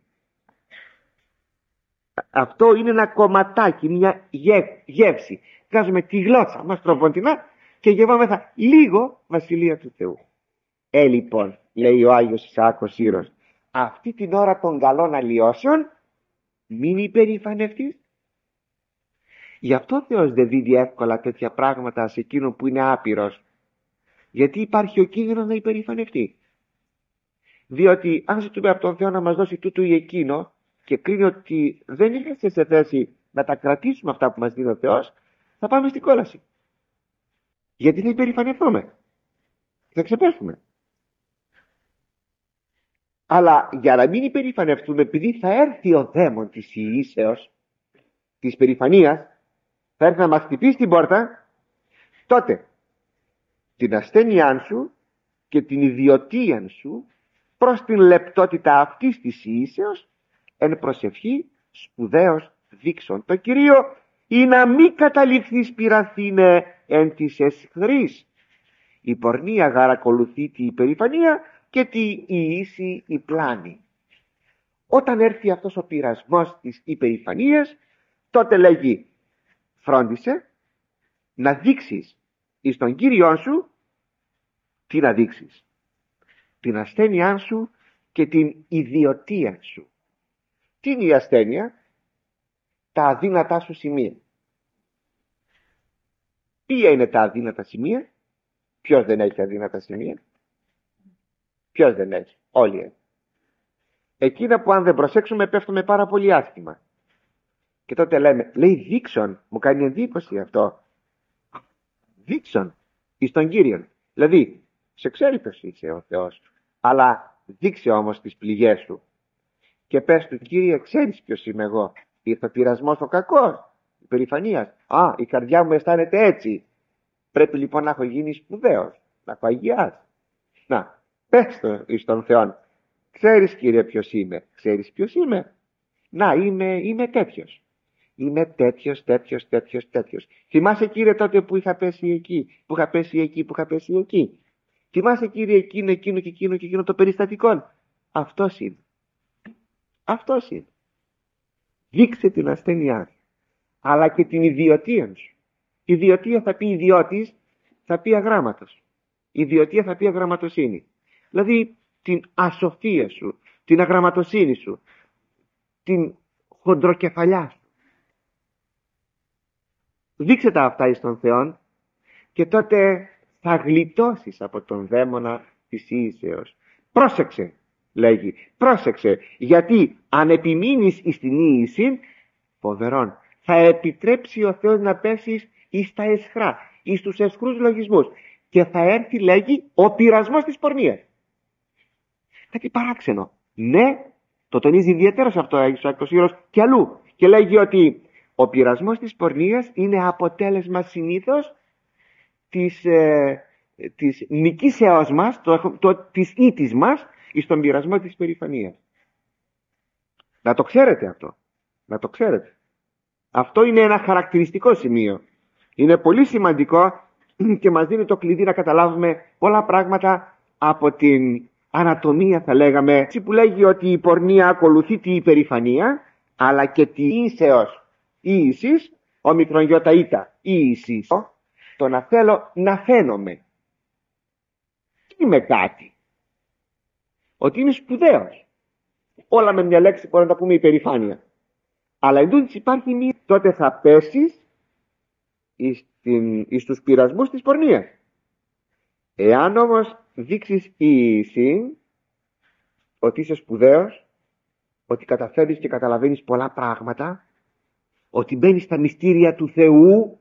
Αυτό είναι ένα κομματάκι, μια γεύση. Βγάζουμε τη γλώσσα μας τροποντινά και γευόμεθα λίγο Βασιλεία του Θεού. Ε, λοιπόν, λέει ο Άγιος Ισαάκ ο Σύρος, αυτή την ώρα των καλών αλλοιώσεων μην υπερηφανευτείς. Γι' αυτό ο Θεός δεν δίδει εύκολα τέτοια πράγματα σε εκείνον που είναι άπειρος. Γιατί υπάρχει ο κίνδυνος να υπερηφανευτεί. Διότι αν ζητούμε από τον Θεό να μας δώσει τούτο ή εκείνο και κρίνει ότι δεν είμαστε σε θέση να τα κρατήσουμε αυτά που μας δίνει ο Θεός, θα πάμε στην κόλαση. Γιατί θα υπερηφανευτούμε, θα ξεπέσουμε. Αλλά για να μην υπερηφανευτούμε, επειδή θα έρθει ο δαίμον της ιήσεως, της περηφανίας, θα έρθει να μας χτυπήσει την πόρτα, τότε την ασθένειά σου και την ιδιωτία σου προς την λεπτότητα αυτής της ιήσεως εν προσευχή σπουδαίως δείξον το Κυρίο, ή να μην καταληφθείς πειραθήνε εν της εσχρής. Η πορνεία γάρα ακολουθεί τη υπερηφανία και τη ιήση η πλάνη. Όταν έρθει αυτός ο πειρασμός της υπερηφανίας, τότε λέγει φρόντισε να δείξεις εις τον Κύριον σου, τι να δείξεις? Την ασθένειά σου και την ιδιωτία σου. Τι είναι η ασθένεια? Τα αδύνατά σου σημεία. Ποια είναι τα αδύνατα σημεία? Ποιος δεν έχει αδύνατα σημεία? Ποιος δεν έχει? Όλοι έχουν. Εκείνα που αν δεν προσέξουμε πέφτουμε πάρα πολύ άσχημα. Και τότε λέμε, λέει δείξον, μου κάνει εντύπωση αυτό. Δείξον εις τον Κύριον. Δηλαδή, σε ξέρει ποιος είσαι ο Θεός, αλλά δείξε όμως τις πληγές σου. Και πες του, Κύριε, ξέρεις ποιος είμαι εγώ? Ήρθε ο πειρασμός ο κακός, η περηφανία. Α, η καρδιά μου αισθάνεται έτσι. Πρέπει λοιπόν να έχω γίνει σπουδαίος, να έχω αγιάσει. Να, πες το εις τον Θεό. Ξέρεις, Κύριε, ποιος είμαι? Ξέρεις ποιος είμαι? Να, είμαι, είμαι τέτοιος. Είμαι τέτοιος, τέτοιος, τέτοιος, τέτοιος. Θυμάσαι, Κύριε, τότε που είχα πέσει εκεί, που είχα πέσει εκεί, που είχα πέσει εκεί. Θυμάσαι, Κύριε, εκείνο, εκείνο και εκείνο και εκείνο το περιστατικό. Αυτός είναι. Αυτός είναι. Δείξε την ασθένειά σου, αλλά και την ιδιωτία σου. Ιδιωτία θα πει ιδιώτης, θα πει αγράμματος. Ιδιωτία θα πει αγραμματοσύνη. Δηλαδή την ασοφία σου, την αγραμματοσύνη σου, την χοντροκεφαλιά σου. Δείξε τα αυτά εις τον Θεόν και τότε θα γλιτώσεις από τον δαίμονα της ίησεως. Πρόσεξε, λέγει, πρόσεξε, γιατί αν επιμείνεις εις την ίηση, φοβερόν, θα επιτρέψει ο Θεός να πέσεις εις τα εσχρά, εις τους εσχρούς λογισμούς και θα έρθει, λέγει, ο πειρασμός της πορνείας. Κάτι παράξενο. Ναι, το τονίζει ιδιαίτερα σε αυτό ο Άγιος Όρος και αλλού και λέγει ότι ο πειρασμός της πορνείας είναι αποτέλεσμα συνήθως της, ε, της νικήσεώς μας, το, το, της ήττης μας εις τον πειρασμό της περηφανίας. Να το ξέρετε αυτό. Να το ξέρετε. Αυτό είναι ένα χαρακτηριστικό σημείο. Είναι πολύ σημαντικό και μας δίνει το κλειδί να καταλάβουμε πολλά πράγματα από την ανατομία, θα λέγαμε, έτσι που λέγει ότι η πορνεία ακολουθεί τη υπερηφανία, αλλά και τη ίσεως ίησης, ο μικρογιώτα ίησης, το να θέλω να φαίνομαι. Είμαι κάτι. Ότι είμαι σπουδαίος. Όλα με μια λέξη μπορούμε να τα πούμε υπερηφάνεια. Αλλά εντούτοις υπάρχει μία, τότε θα πέσεις εις, την, εις τους πειρασμούς της πορνείας. Εάν όμως δείξεις ίηση, ότι είσαι σπουδαίος, ότι καταφέρεις και καταλαβαίνεις πολλά πράγματα, ότι μπαίνεις στα μυστήρια του Θεού,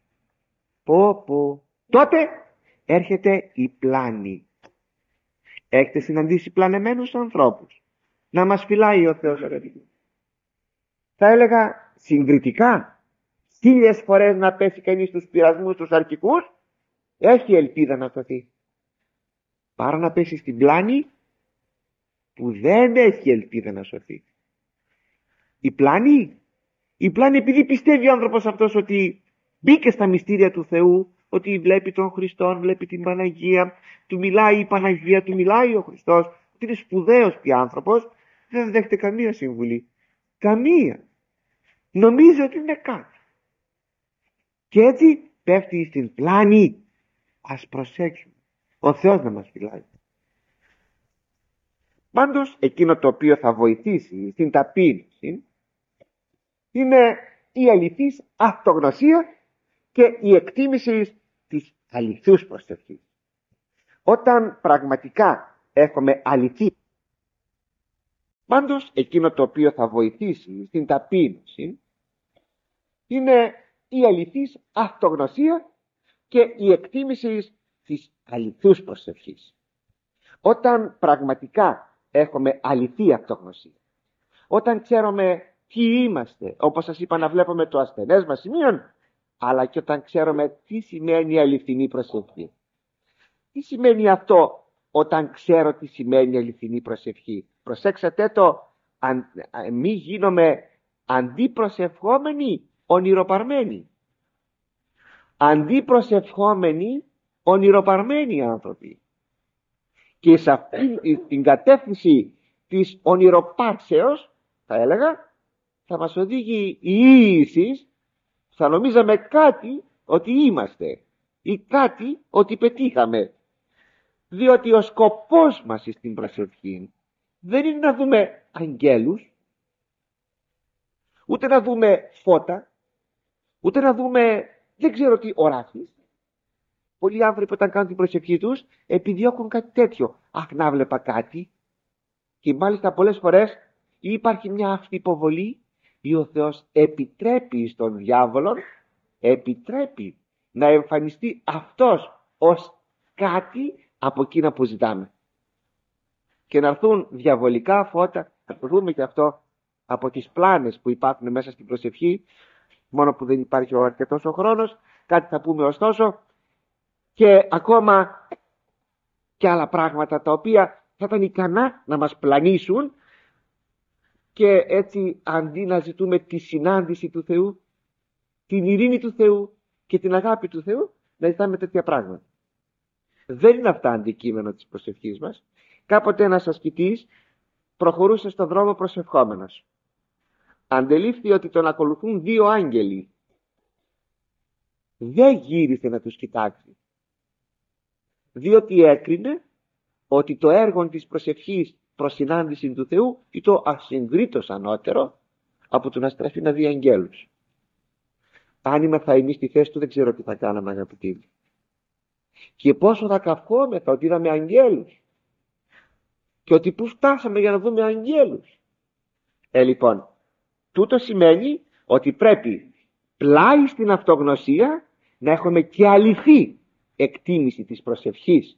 πω πω, τότε έρχεται η πλάνη. Έχετε συναντήσει πλανεμένους ανθρώπους? Να μας φυλάει ο Θεός, αγαπητοί. Θα έλεγα συγκριτικά, χίλιες φορές να πέσει κανείς στους πειρασμούς τους αρχικούς, έχει ελπίδα να σωθεί. Παρά να πέσει στην πλάνη που δεν έχει ελπίδα να σωθεί. Η πλάνη, η πλάνη επειδή πιστεύει ο άνθρωπος αυτός ότι μπήκε στα μυστήρια του Θεού, ότι βλέπει τον Χριστόν, βλέπει την Παναγία, του μιλάει η Παναγία, του μιλάει ο Χριστός, ότι είναι σπουδαίος πια άνθρωπος, δεν δέχεται καμία συμβουλή. Καμία. Νομίζει ότι είναι κάτι. Και έτσι πέφτει στην πλάνη. Ας προσέξουμε. Ο Θεός να μας φυλάει. Πάντως εκείνο το οποίο θα βοηθήσει στην ταπείνωση είναι η αληθής αυτογνωσία και η εκτίμηση της αληθούς προσευχής. Όταν πραγματικά έχουμε αληθή, πάντως εκείνο το οποίο θα βοηθήσει στην ταπείνωση είναι η αληθής αυτογνωσία και η εκτίμηση της αληθούς προσευχής. Όταν πραγματικά έχουμε αληθή αυτογνωσία, όταν ξέρουμε ποιοι είμαστε, όπως σας είπα, να βλέπουμε το ασθενές μας σημείων, αλλά και όταν ξέρουμε τι σημαίνει αληθινή προσευχή. Τι σημαίνει αυτό όταν ξέρω τι σημαίνει αληθινή προσευχή? Προσέξατε το, αν, μη γίνομαι αντίπροσευχόμενοι ονειροπαρμένοι. Αντίπροσευχόμενοι ονειροπαρμένοι άνθρωποι. Και σε αυτή την κατεύθυνση της ονειροπάρξεως, θα έλεγα, θα μας οδηγεί η ίηση, θα νομίζαμε κάτι ότι είμαστε ή κάτι ότι πετύχαμε. Διότι ο σκοπός μας στην προσευχή δεν είναι να δούμε αγγέλους, ούτε να δούμε φώτα, ούτε να δούμε Δεν ξέρω τι οράφεις. Πολλοί άνθρωποι όταν κάνουν την προσευχή τους επιδιώκουν κάτι τέτοιο. Αχ, να βλέπα κάτι. Και μάλιστα πολλές φορές υπάρχει μια αυτή υποβολή ή ο Θεός επιτρέπει στον διάβολο, επιτρέπει να εμφανιστεί αυτός ως κάτι από εκείνα που ζητάμε. Και να έρθουν διαβολικά φώτα, θα το δούμε και αυτό από τις πλάνες που υπάρχουν μέσα στην προσευχή, μόνο που δεν υπάρχει ο αρκετός ο χρόνος, κάτι θα πούμε ωστόσο, και ακόμα και άλλα πράγματα τα οποία θα ήταν ικανά να μας πλανήσουν, και έτσι αντί να ζητούμε τη συνάντηση του Θεού, την ειρήνη του Θεού και την αγάπη του Θεού, να ζητάμε τέτοια πράγματα. Δεν είναι αυτά αντικείμενο της προσευχής μας. Κάποτε ένας ασκητής προχωρούσε στον δρόμο προσευχόμενος. Αντελήφθη ότι τον ακολουθούν δύο άγγελοι. Δεν γύρισε να τους κοιτάξει, διότι έκρινε ότι το έργο της προσευχής προς συνάντηση του Θεού είναι το ασυγκρίτως ανώτερο από το να στραφεί να δει αγγέλους. Αν ήμασταν εμείς στη θέση του, δεν ξέρω τι θα κάναμε, αγαπητοί μου. Και πόσο θα καυχόμεθα ότι είδαμε αγγέλους και ότι πού φτάσαμε για να δούμε αγγέλους. Ε, λοιπόν, τούτο σημαίνει ότι πρέπει πλάι στην αυτογνωσία να έχουμε και αληθή εκτίμηση της προσευχής.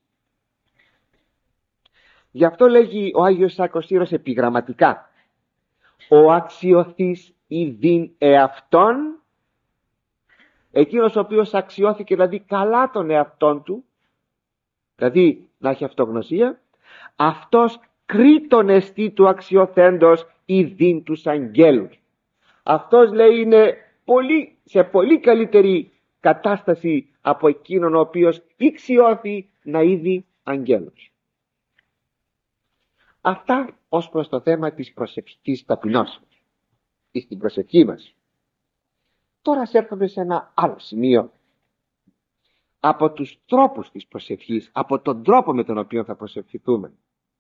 Γι' αυτό λέγει ο Άγιος Σάκος Ήρος επιγραμματικά: ο αξιωθής ειδήν εαυτόν, εκείνος ο οποίος αξιώθηκε να δει καλά τον εαυτόν του, δηλαδή να έχει αυτογνωσία, αυτός κρίτον εστί του αξιωθέντος ειδήν τους αγγέλους. Αυτός, λέει, είναι πολύ, σε πολύ καλύτερη κατάσταση από εκείνον ο οποίος ηξιώθη να είδει αγγέλους. Αυτά ως προς το θέμα της προσευχικής ταπεινώσεως ή στην προσευχή μας. Τώρα έρχομαι σε ένα άλλο σημείο. Από τους τρόπους της προσευχής, από τον τρόπο με τον οποίο θα προσευχηθούμε,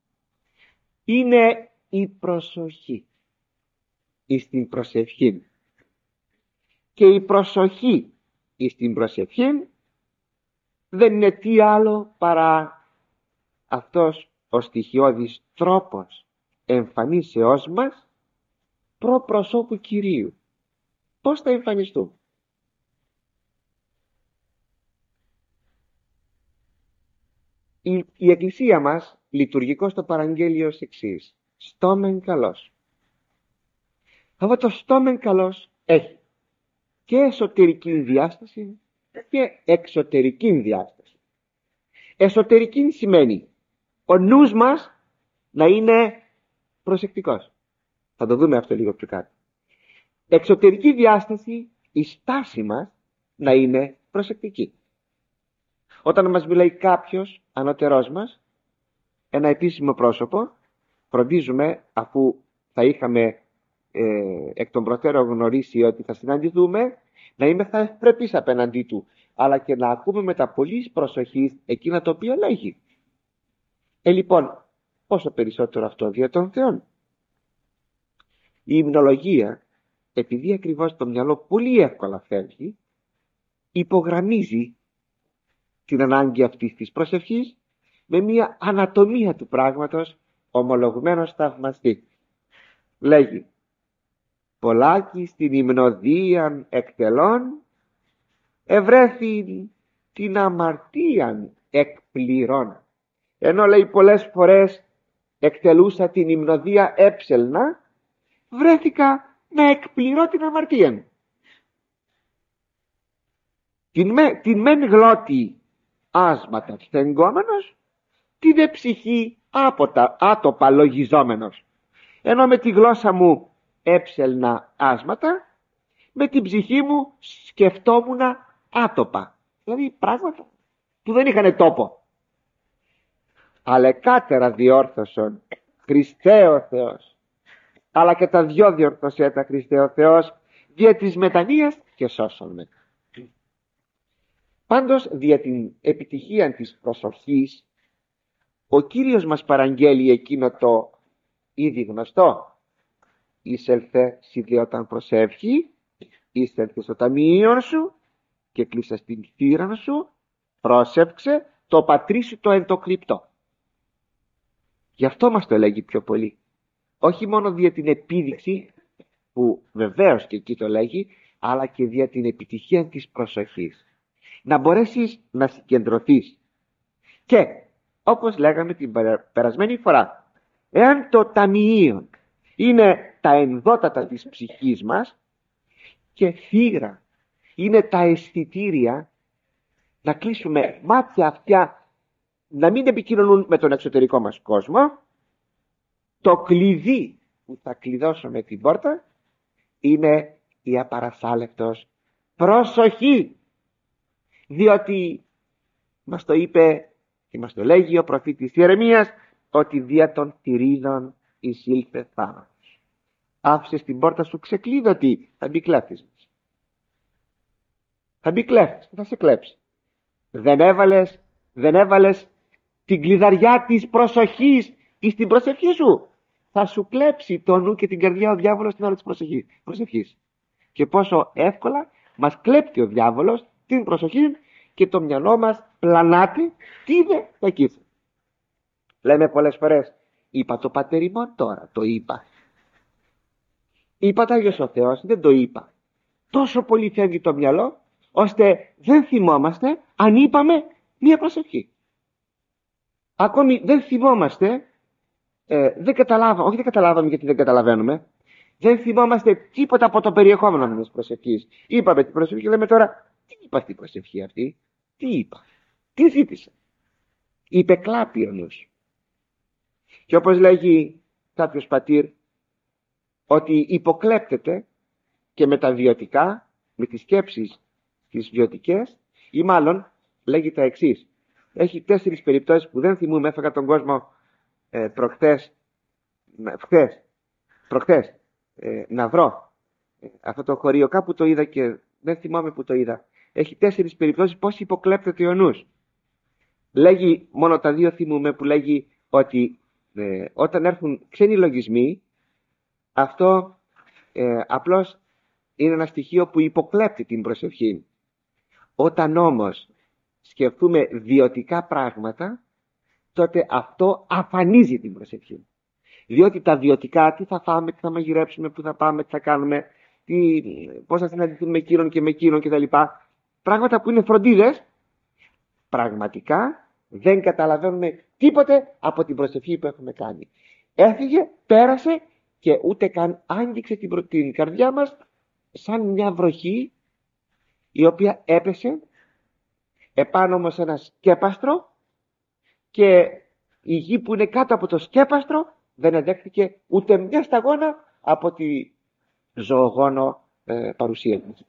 είναι η προσοχή εις την προσευχή. Και η προσοχή εις την προσευχή δεν είναι τι άλλο παρά αυτός ο στοιχειώδης τρόπος εμφανίσεώς μας προ προσώπου Κυρίου. Πώς θα εμφανιστούν? Η, η Εκκλησία μας λειτουργικό στο παραγγέλιο ως εξής: στόμεν καλός. Αυτό το στόμεν καλός έχει και εσωτερική διάσταση και εξωτερική διάσταση. Εσωτερική σημαίνει ο νους μας να είναι προσεκτικός. Θα το δούμε αυτό λίγο πιο κάτω. Εξωτερική διάσταση, η στάση μας να είναι προσεκτική. Όταν μας μιλάει κάποιος ανώτερός μας, ένα επίσημο πρόσωπο, φροντίζουμε, αφού θα είχαμε ε, εκ των προτέρων γνωρίσει ότι θα συναντηθούμε, να είμαστε ευπρεπείς απέναντί του, αλλά και να ακούμε με τα πολύ προσοχής εκείνα το οποίο λέγει. Ε, λοιπόν, πόσο περισσότερο αυτό δια των Θεών. Η υμνολογία, επειδή ακριβώς το μυαλό πολύ εύκολα φεύγει, υπογραμμίζει την ανάγκη αυτής της προσευχής με μια ανατομία του πράγματος ομολογουμένος θαυμαστή. Λέγει: πολλάκι στην υμνοδίαν εκτελών ευρέθη την αμαρτίαν εκπληρών. Ενώ, λέει, πολλές φορές εκτελούσα την υμνοδία έψελνα, βρέθηκα να εκπληρώ την αμαρτία. Την, με, την μεν γλώτη άσματα φθενγκόμενος, τη δε ψυχή άποτα, άτοπα λογιζόμενος. Ενώ με τη γλώσσα μου έψελνα άσματα, με την ψυχή μου σκεφτόμουν άτοπα. Δηλαδή πράγματα που δεν είχαν τόπο. Αλεκάτερα διόρθωσον Χριστέ ο Θεός, αλλά και τα δυο διορθωσέ τα Χριστέ ο Θεός, δια της μετανοίας και σώσον με. Πάντως, δια την επιτυχία της προσοχής, ο Κύριος μας παραγγέλει εκείνο το ήδη γνωστό: εισέλθε σιδε όταν προσεύχει, εισέλθε στο ταμείο σου και κλείσα στην θύρα σου, πρόσεψε το πατρί σου το εν το κρυπτό. Γι' αυτό μας το λέγει πιο πολύ. Όχι μόνο δια την επίδειξη, που βεβαίως και εκεί το λέγει, αλλά και δια την επιτυχία της προσοχής. Να μπορέσεις να συγκεντρωθείς. Και, όπως λέγαμε την περασμένη φορά, εάν το ταμείο είναι τα ενδότατα της ψυχής μας και θύρα είναι τα αισθητήρια, να κλείσουμε μάτια αυτιά, να μην επικοινωνούν με τον εξωτερικό μας κόσμο, το κλειδί που θα κλειδώσουμε την πόρτα είναι η απαρασάλευτος προσοχή. Διότι μας το είπε και μας το λέγει ο προφήτης Ιερεμίας, ότι δια των θυρίδων εισήλθε θάνατος. Άφησες την πόρτα σου ξεκλείδωτη, θα μπει κλέφτης. Θα μπει κλέφτης, θα σε κλέψει. Δεν έβαλες, δεν έβαλες την κλειδαριά της προσοχής εις την προσευχή σου. Θα σου κλέψει το νου και την καρδιά ο διάβολος την ώρα της προσοχής, προσευχής. Και πόσο εύκολα μας κλέπτει ο διάβολος την προσοχή και το μυαλό μας πλανάται, τι είναι εκεί. Λέμε πολλές φορές, είπα το Πατέρ ημών τώρα, το είπα. Είπα το Άγιος ο Θεός, δεν το είπα. Τόσο πολύ φεύγει το μυαλό, ώστε δεν θυμόμαστε αν είπαμε μία προσευχή. Ακόμη δεν θυμόμαστε, ε, δεν καταλάβαμε, όχι δεν καταλάβαμε γιατί δεν καταλαβαίνουμε, δεν θυμόμαστε τίποτα από το περιεχόμενο μιας προσευχής. Είπαμε την προσευχή και λέμε τώρα, τι είπα στην προσευχή αυτή, τι είπα, τι ζήτησα. Υπεκλάπει ο νους. Και όπως λέγει κάποιος πατήρ, ότι υποκλέπτεται και με τα βιωτικά, με τις σκέψεις τις βιωτικές, ή μάλλον λέγει τα εξής. Έχει τέσσερις περιπτώσεις που δεν θυμούμαι, έφαγα τον κόσμο ε, προχθές, χθες, προχθές, ε, να βρω ε, αυτό το χωρίο, κάπου το είδα και δεν θυμάμαι που το είδα. Έχει τέσσερις περιπτώσεις πώς υποκλέπτεται ο νους. Λέγει, μόνο τα δύο θυμούμαι, που λέγει ότι ε, όταν έρθουν ξένοι λογισμοί, αυτό ε, απλώς είναι ένα στοιχείο που υποκλέπτει την προσευχή. Όταν όμως σκεφτούμε βιωτικά πράγματα, τότε αυτό αφανίζει την προσευχή. Διότι τα βιωτικά, τι θα φάμε, τι θα μαγειρέψουμε, πού θα πάμε, τι θα κάνουμε, τι, πώς θα συναντηθούμε με εκείνον και με εκείνον κτλ. Πράγματα που είναι φροντίδες, πραγματικά δεν καταλαβαίνουμε τίποτε από την προσευχή που έχουμε κάνει. Έφυγε, πέρασε και ούτε καν άγγιξε την, την καρδιά μας, σαν μια βροχή η οποία έπεσε επάνω μας ένα σκέπαστρο και η γη που είναι κάτω από το σκέπαστρο δεν εδέχτηκε ούτε μια σταγόνα από τη ζωογόνο ε, παρουσία της.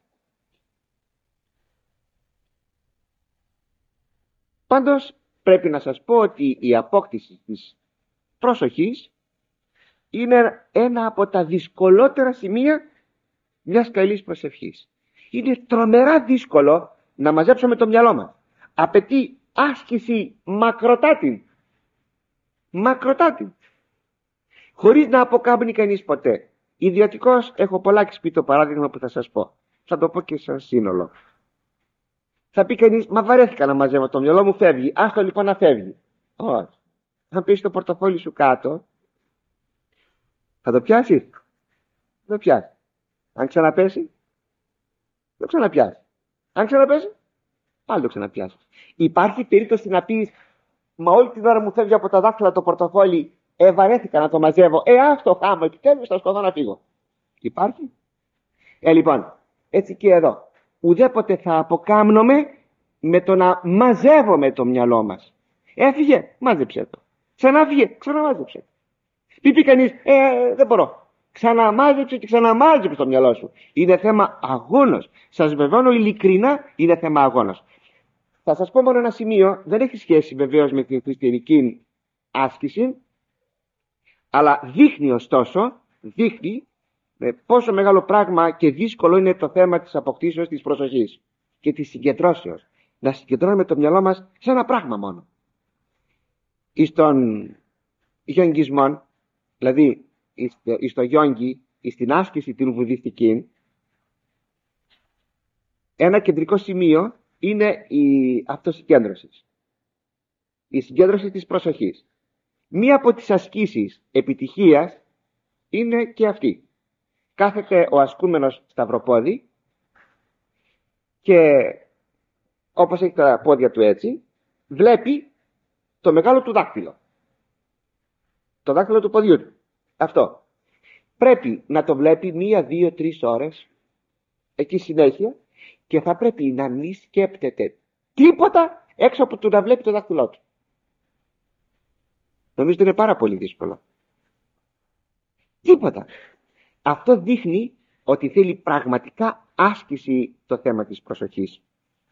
Πάντως πρέπει να σας πω ότι η απόκτηση της προσοχής είναι ένα από τα δυσκολότερα σημεία μιας καλής προσευχής. Είναι τρομερά δύσκολο να μαζέψουμε το μυαλό μας. Απαιτεί άσκηση μακροτάτη. Μακροτάτη. Χωρίς να αποκάμπνει κανείς ποτέ. Ιδιωτικώς έχω πολλάκι πει το παράδειγμα που θα σας πω. Θα το πω και σαν σύνολο. Θα πει κανείς, μα βαρέθηκα να μαζεύω το μυαλό μου, φεύγει. Άστο λοιπόν να φεύγει. Όχι. Θα πεις το πορτοφόλι σου κάτω. Θα το πιάσεις. Θα το πιάσεις. Αν ξαναπέσει, το ξαναπιάσει. Αν ξαναπέσει, πάλι το ξαναπιάσει. Υπάρχει περίπτωση να πεις, μα όλη την ώρα μου φεύγει από τα δάχτυλα το πορτοφόλι, ε, βαρέθηκα να το μαζεύω, ε, άστο χάμω, επιτέλους θα σκοτώ να φύγω. Υπάρχει. Ε, λοιπόν, έτσι και εδώ. Ουδέποτε θα αποκάμνομαι με το να μαζεύουμε το μυαλό μας. Έφυγε, μάζεψε το. Ξανάφυγε, ξαναμάζεψε το. Πει πει κανείς, ε, δεν μπορώ. Ξαναμάζεψε και ξαναμάζεψε το μυαλό σου. Είναι θέμα αγώνος. Σας βεβαιώνω ειλικρινά, είναι θέμα αγώνος. Θα σας πω μόνο ένα σημείο, δεν έχει σχέση βεβαίως με την χριστιανική άσκηση, αλλά δείχνει ωστόσο, δείχνει πόσο μεγάλο πράγμα και δύσκολο είναι το θέμα της αποκτήσεως της προσοχής και της συγκεντρώσεως. Να συγκεντρώνουμε το μυαλό μας σε ένα πράγμα μόνο. Εις τον γιονγκισμό, δηλαδή εις το γιόγκι, εις την άσκηση την βουδιστική, ένα κεντρικό σημείο είναι η αυτοσυγκέντρωση. Η συγκέντρωση της προσοχής. Μία από τις ασκήσεις επιτυχίας είναι και αυτή. Κάθεται ο ασκούμενος σταυροπόδι και όπως έχει τα πόδια του έτσι, βλέπει το μεγάλο του δάκτυλο. Το δάκτυλο του ποδιού του. Αυτό. Πρέπει να το βλέπει μία, δύο, τρεις ώρες εκεί συνέχεια και θα πρέπει να μην σκέπτεται τίποτα έξω από το να βλέπει το δάκτυλό του. Νομίζω ότι είναι πάρα πολύ δύσκολο. Τίποτα. Αυτό δείχνει ότι θέλει πραγματικά άσκηση το θέμα της προσοχής.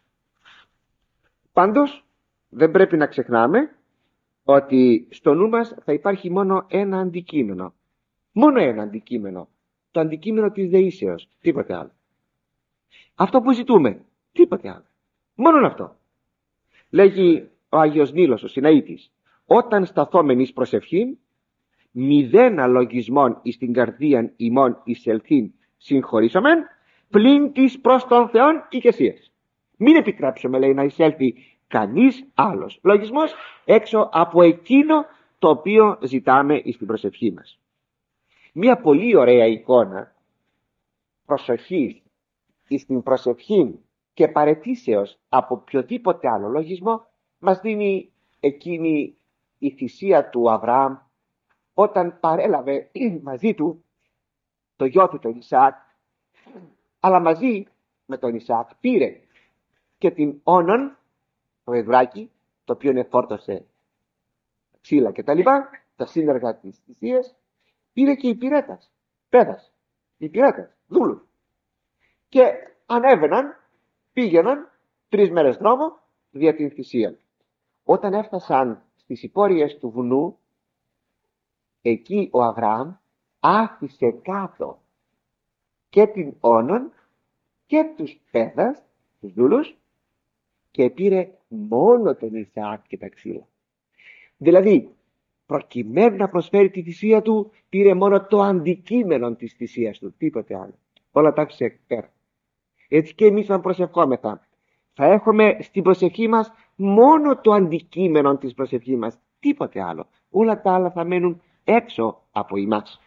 Πάντως δεν πρέπει να ξεχνάμε ότι στο νου μας θα υπάρχει μόνο ένα αντικείμενο. Μόνο ένα αντικείμενο. Το αντικείμενο της δεήσεως. Τίποτε άλλο. Αυτό που ζητούμε. Τίποτε άλλο. Μόνο αυτό. Λέγει ο Άγιος Νίλος, ο Σιναήτης, όταν σταθόμεν εις προσευχήν, μηδένα λογισμών εις την καρδίαν ημών εισελθήν συγχωρήσομεν, πλην της προς τον Θεόν οικεσίας. Μην επιτρέψουμε, λέει, να εισέλθει κανείς άλλος λογισμός έξω από εκείνο το οποίο ζητάμε εις την προσευχή μας. Μια πολύ ωραία εικόνα προσοχής εις την προσευχή και παραιτήσεως από οποιοδήποτε άλλο λογισμό μας δίνει εκείνη η θυσία του Αβραάμ όταν παρέλαβε μαζί του το γιο του τον Ισαάκ, αλλά μαζί με τον Ισαάκ πήρε και την Όνον, το εδράκι, το οποίο εφόρτωσε ξύλα και τα λοιπά, τα σύνεργα της θυσίας, πήρε και υπηρέτας, πέδας, υπηρέτας, δούλου. Και ανέβαιναν, πήγαιναν τρεις μέρες δρόμο δια την θυσία. Όταν έφτασαν στις υπόρειες του βουνού, εκεί ο Αβραάμ άφησε κάτω και την Όνον και τους πέδας, τους δούλους, και πήρε μόνο τον Ισαάκ και τα ξύλα. Δηλαδή, προκειμένου να προσφέρει τη θυσία του, πήρε μόνο το αντικείμενο της θυσίας του, τίποτε άλλο. Όλα τα άφησε πέρα. Έτσι και εμείς αν προσευχόμεθα, θα έχουμε στην προσευχή μας μόνο το αντικείμενο της προσευχής μας, τίποτε άλλο. Όλα τα άλλα θα μένουν έξω από εμάς.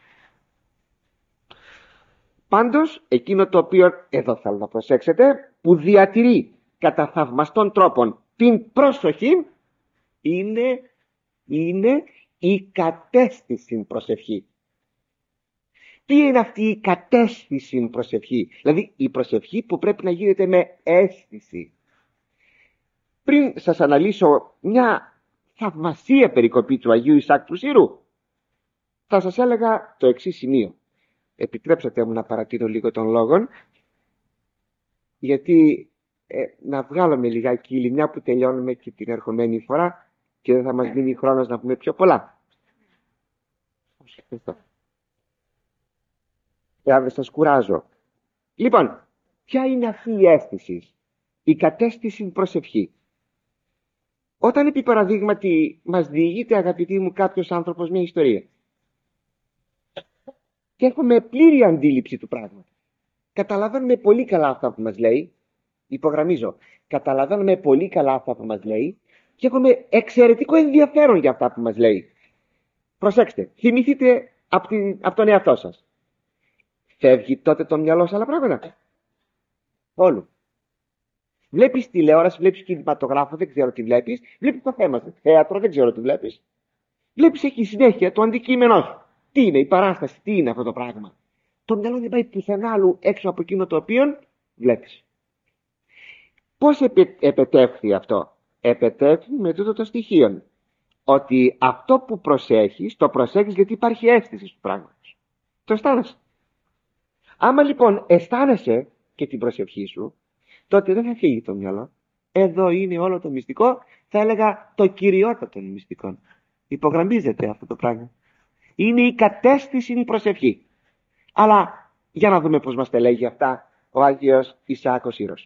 Πάντως, εκείνο το οποίο εδώ θέλω να προσέξετε, που διατηρεί κατά θαυμαστών τρόπων την προσοχή, είναι, είναι η κατέστηση προσευχή. Τι είναι αυτή η κατέστηση προσευχή? Δηλαδή η προσευχή που πρέπει να γίνεται με αίσθηση. Πριν σας αναλύσω μια θαυμασία περικοπή του Αγίου Ισαάκ του Σύρου, θα σας έλεγα το εξής σημείο. Επιτρέψατε μου να παρατηρώ λίγο των λόγων, γιατί ε, να βγάλουμε λιγάκι ύλη, μια που τελειώνουμε και την ερχομένη φορά και δεν θα μας μείνει χρόνος να πούμε πιο πολλά. Εάν δεν σας κουράζω. Λοιπόν, ποια είναι αυτή η αίσθηση? Η κατέστηση προσευχή. Όταν επί παραδείγματι μας διηγείται, αγαπητοί μου, κάποιος άνθρωπος μια ιστορία και έχουμε πλήρη αντίληψη του πράγματος, καταλαβαίνουμε πολύ καλά αυτά που μας λέει, υπογραμμίζω, καταλαβαίνουμε πολύ καλά αυτά που μας λέει και έχουμε εξαιρετικό ενδιαφέρον για αυτά που μας λέει. Προσέξτε, θυμηθείτε από, την, από τον εαυτό σας. Φεύγει τότε το μυαλό σε άλλα πράγματα? Όλου. Βλέπεις τηλεόραση, βλέπεις κινηματογράφο, δεν ξέρω τι βλέπεις. Βλέπεις το θέμα σου. Θέατρο, δεν ξέρω τι βλέπεις. Βλέπεις εκεί συνέχεια το αντικείμενό σου. Τι είναι η παράσταση, τι είναι αυτό το πράγμα. Το μυαλό δεν πάει πουθενά άλλου έξω από εκείνο το οποίο βλέπεις. Πώς επε, επετεύχθη αυτό? Επετεύχθη με τούτο το στοιχείο. Ότι αυτό που προσέχεις, το προσέχεις γιατί υπάρχει αίσθηση του πράγματος. Το αισθάνεσαι. Άμα λοιπόν αισθάνεσαι και την προσευχή σου, τότε δεν θα φύγει το μυαλό. Εδώ είναι όλο το μυστικό, θα έλεγα το κυριότατο των μυστικών. Υπογραμμίζεται αυτό το πράγμα. Είναι η κατέστηση η προσευχή. Αλλά για να δούμε πώς μας τα λέγει αυτά ο Άγιος Ισαάκ ο Σύρος.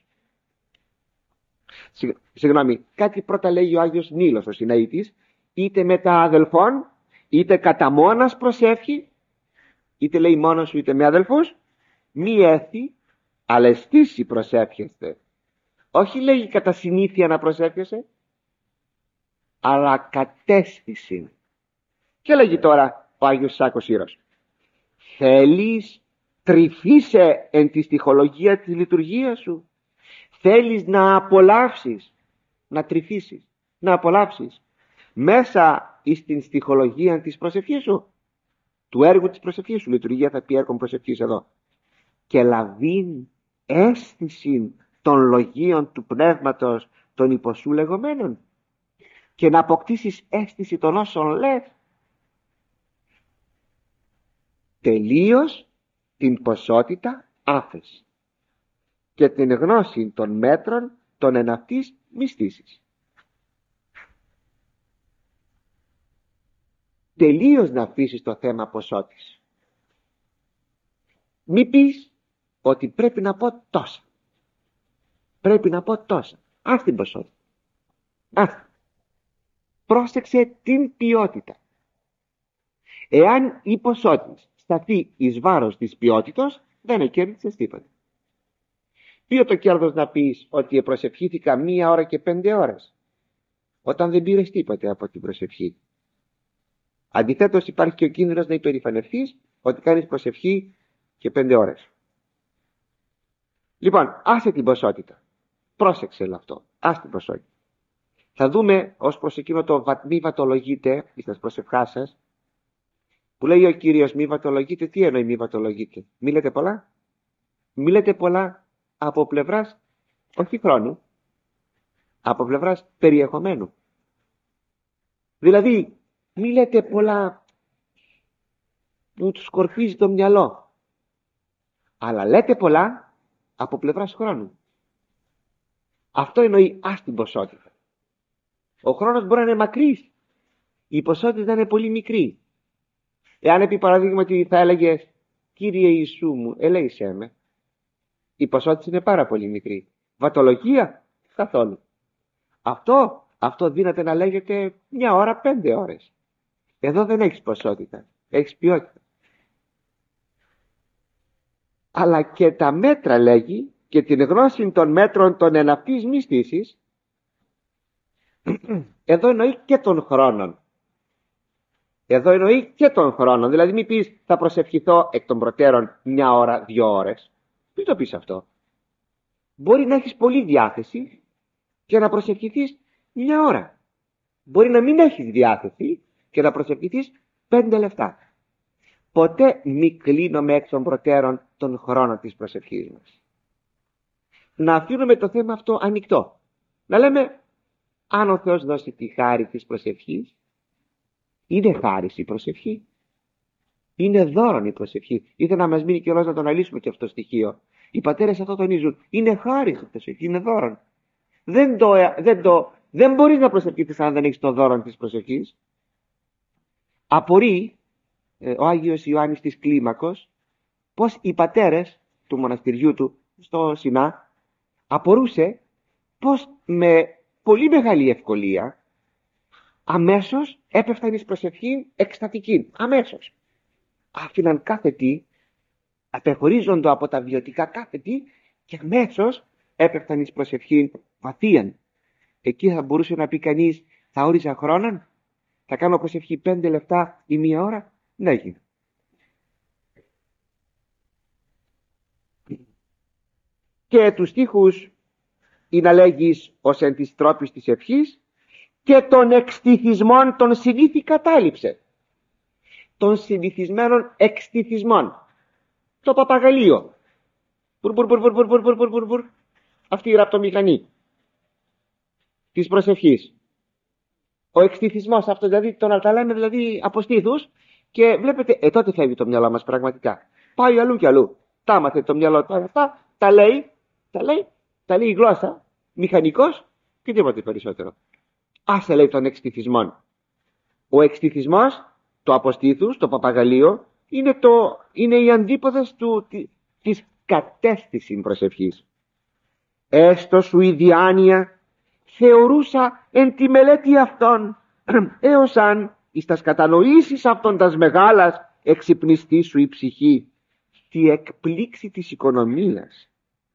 Συγγνώμη, κάτι πρώτα λέγει ο Άγιος Νίλος ο Σιναήτης, είτε με τα αδελφών, είτε κατά μόνας προσεύχει, είτε λέει μόνος σου είτε με αδελφούς, μη έθι αλλά αισθήσει προσεύχεστε. Όχι λέγει κατά συνήθεια να προσεύχεσαι, αλλά κατέστηση. Και λέγει τώρα ο Άγιος Σάκος Ήρος, θέλεις τρυφίσαι εν τη στιχολογία της λειτουργίας σου, θέλεις να απολαύσεις, να τρυφήσεις, να απολαύσεις μέσα στην στιχολογία της προσευχής σου, του έργου της προσευχής σου. Λειτουργία θα πει έργο προσευχής εδώ. Και λαβήν αίσθηση των λογίων του πνεύματος των υποσού λεγόμενων, και να αποκτήσεις αίσθηση των όσων λες. Τελείως την ποσότητα άφεση και την γνώση των μέτρων των εναυτής μυστήσης. Τελείως να αφήσεις το θέμα ποσότης. Μη πεις ότι πρέπει να πω τόσα, πρέπει να πω τόσα. Ας την ποσότητα. Ας. Πρόσεξε την ποιότητα. Εάν η ποσότητα σταθεί εις βάρος της ποιότητας, δεν εκέρδισες τίποτα. Ποιο το κέρδος να πεις ότι προσευχήθηκα μία ώρα και πέντε ώρες, όταν δεν πήρες τίποτα από την προσευχή. Αντιθέτως υπάρχει και ο κίνδυνος να υπερηφανευθείς ότι κάνεις προσευχή και πέντε ώρες. Λοιπόν, άσε την ποσότητα. Πρόσεξε αυτό. Άσε την ποσότητα. Θα δούμε ως προς εκείνο το μη βατολογείτε στις προσευχά σας, που λέει ο Κύριος μη βατολογείτε. Τι εννοεί μη βατολογείτε? Μη λέτε πολλά. Μη λέτε πολλά από πλευράς όχι χρόνου, από πλευράς περιεχομένου. Δηλαδή μη λέτε πολλά που του σκορπίζει το μυαλό, αλλά λέτε πολλά από πλευράς χρόνου. Αυτό εννοεί ας την ποσότητα. Ο χρόνος μπορεί να είναι μακρύς, η ποσότητα να είναι πολύ μικρή. Εάν επί παράδειγμα ότι θα έλεγες Κύριε Ιησού μου ελέησέ με, η ποσότητα είναι πάρα πολύ μικρή. Βατολογία καθόλου. Αυτό, αυτό δύναται να λέγεται μια ώρα, πέντε ώρες. Εδώ δεν έχεις ποσότητα, έχεις ποιότητα. Αλλά και τα μέτρα λέγει, και την γνώση των μέτρων των εναυτής μυστήσης, εδώ εννοεί και των χρόνων. Εδώ εννοεί και των χρόνων. Δηλαδή μην πεις θα προσευχηθώ εκ των προτέρων μια ώρα, δύο ώρες. Μην το πεις αυτό. Μπορεί να έχεις πολλή διάθεση και να προσευχηθείς μια ώρα. Μπορεί να μην έχεις διάθεση και να προσευχηθείς πέντε λεπτά. Ποτέ μη κλείνουμε εκ των προτέρων τον χρόνο της προσευχής μας. Να αφήνουμε το θέμα αυτό ανοιχτό. Να λέμε αν ο Θεός δώσει τη χάρη της προσευχής, είναι χάρη η προσευχή, είναι δώρον η προσευχή. Ήθελα να μας μείνει κιόλας να το αναλύσουμε και αυτό το στοιχείο. Οι πατέρες αυτό τονίζουν. Είναι χάρη η προσευχή, είναι δώρον. Δεν, το, δεν, το, δεν μπορείς να προσευχηθείς αν δεν έχεις το δώρον της προσευχής. Απορεί ε, ο Άγιος Ιωάννης της Κλίμακος πως οι πατέρες του μοναστηριού του στο Σινά απορούσε πως με πολύ μεγάλη ευκολία αμέσως έπεφταν εις προσευχή εκστατική. Αμέσως. Άφηναν κάθε τι, απεχωρίζοντο από τα βιωτικά κάθε τι, και αμέσως έπεφταν εις προσευχή βαθίαν. Εκεί θα μπορούσε να πει κανείς θα όριζα χρόνον, θα κάνω προσευχή πέντε λεπτά ή μία ώρα. Ναι, γίνει. Και τους στίχους ή να λέγεις ως εν της τρόπης της ευχής, και των εξτυθισμών των συνήθι κατάληψε. Των συνηθισμένων εξτυθισμών. Το παπαγαλίο. Μπουρ, μπουρ, μπουρ, μπουρ, μπουρ, μπουρ, μπουρ, μπουρ. Αυτή η ραπτομηχανή της προσευχής. Ο εξτυθισμός αυτό, δηλαδή το να τα λέμε δηλαδή από στήθους, και βλέπετε, ε τότε φεύγει το μυαλό μας πραγματικά. Πάει αλλού και αλλού. Τα μάθε το μυαλό του αυτά, τα λέει, τα λέει, τα λέει η γλώσσα, μηχανικός και τίποτε περισσότερο. Άσε λέει των εξτυθισμών. Ο εξτυθισμός, το αποστήθους, το παπαγαλίο, είναι, το, είναι οι αντίποδες του, τη, της κατέστησης προσευχής. Έστω σου η διάνοια θεωρούσα εν τη μελέτη αυτών, έως αν εις τας κατανοήσεις αυτών τας μεγάλας εξυπνιστή σου η ψυχή, τη εκπλήξη της οικονομίας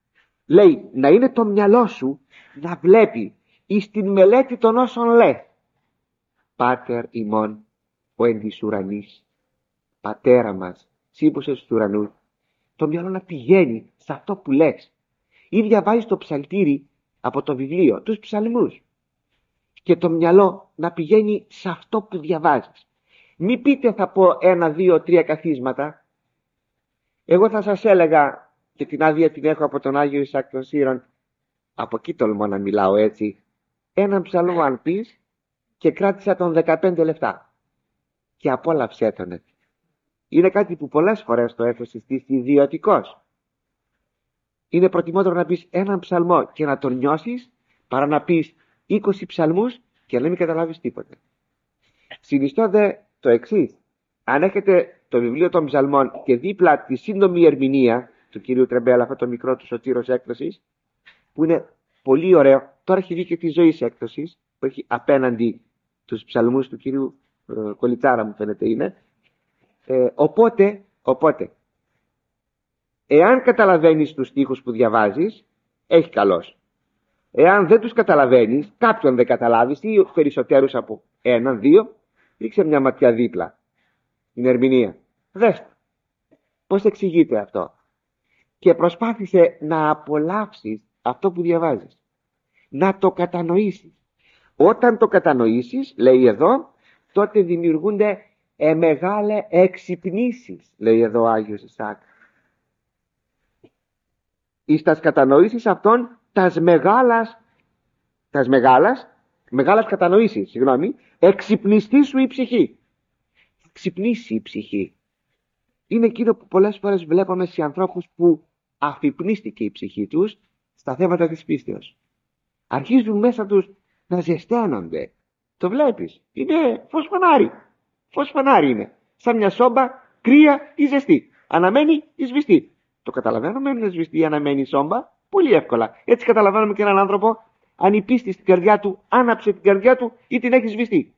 Λέει να είναι το μυαλό σου να βλέπει εις την μελέτη των όσων λέ. Πάτερ ημών ο εν της ουρανής, πατέρα μας σύμπουσες στους ουρανούς. Το μυαλό να πηγαίνει σε αυτό που λες. Ή διαβάζεις το ψαλτήρι από το βιβλίο, τους ψαλμούς, και το μυαλό να πηγαίνει σε αυτό που διαβάζεις. Μη πείτε θα πω ένα, δύο, τρία καθίσματα. Εγώ θα σας έλεγα, και την άδεια την έχω από τον Άγιο Ισαάκ των Σύρων, από εκεί τολμώ να μιλάω έτσι, έναν ψαλμό αν πεις, και κράτησα τον δεκαπέντε λεπτά και απόλαυσέ τον. Είναι κάτι που πολλές φορές το έχω συστήσει ιδιωτικός. Είναι προτιμότερο να πεις έναν ψαλμό και να τον νιώσεις, παρά να πεις είκοσι ψαλμούς και να μην καταλάβεις τίποτε. Συνιστώ δε το εξής. Αν έχετε το βιβλίο των ψαλμών και δίπλα τη σύντομη ερμηνεία του κυρίου Τρεμπέλα, αυτό το μικρό του Σωτήρος έκδοσης, που είναι πολύ ωραίο, τώρα έχει βγει και τη Ζωής έκδοσης, που έχει απέναντι τους ψαλμούς του κυρίου ε, Κολιτσάρα, μου φαίνεται είναι. Ε, οπότε, οπότε, εάν καταλαβαίνεις τους στίχους που διαβάζεις, έχει καλός. Εάν δεν τους καταλαβαίνεις, κάποιον δεν καταλάβεις ή περισσότερους από έναν, δύο, ρίξε μια ματιά δίπλα. Την ερμηνεία. Δες πώς εξηγείται αυτό. Και προσπάθησε να απολαύσεις αυτό που διαβάζεις. Να το κατανοήσεις. Όταν το κατανοήσεις, λέει εδώ, τότε δημιουργούνται ε, μεγάλε εξυπνήσεις, λέει εδώ ο Άγιος Ισαάκ. Εις τας κατανοήσεις αυτών, τας μεγάλας, τας μεγάλας, μεγάλας κατανοήσεις, συγγνώμη, εξυπνιστεί σου η ψυχή. Ξυπνήσει η ψυχή. Είναι εκείνο που πολλές φορές βλέπουμε σε ανθρώπους που αφυπνίστηκε η ψυχή τους στα θέματα της πίστεως. Αρχίζουν μέσα τους να ζεσταίνονται. Το βλέπεις. Είναι φως φανάρι. Φως φανάρι είναι. Σαν μια σόμπα κρύα ή ζεστή. Αναμένει ή σβηστή. Το καταλαβαίνουμε αν είναι σβηστή ή αναμένει σόμπα. Πολύ εύκολα. Έτσι καταλαβαίνουμε και έναν άνθρωπο αν η πίστη στην καρδιά του άναψε την καρδιά του ή την έχει σβηστεί.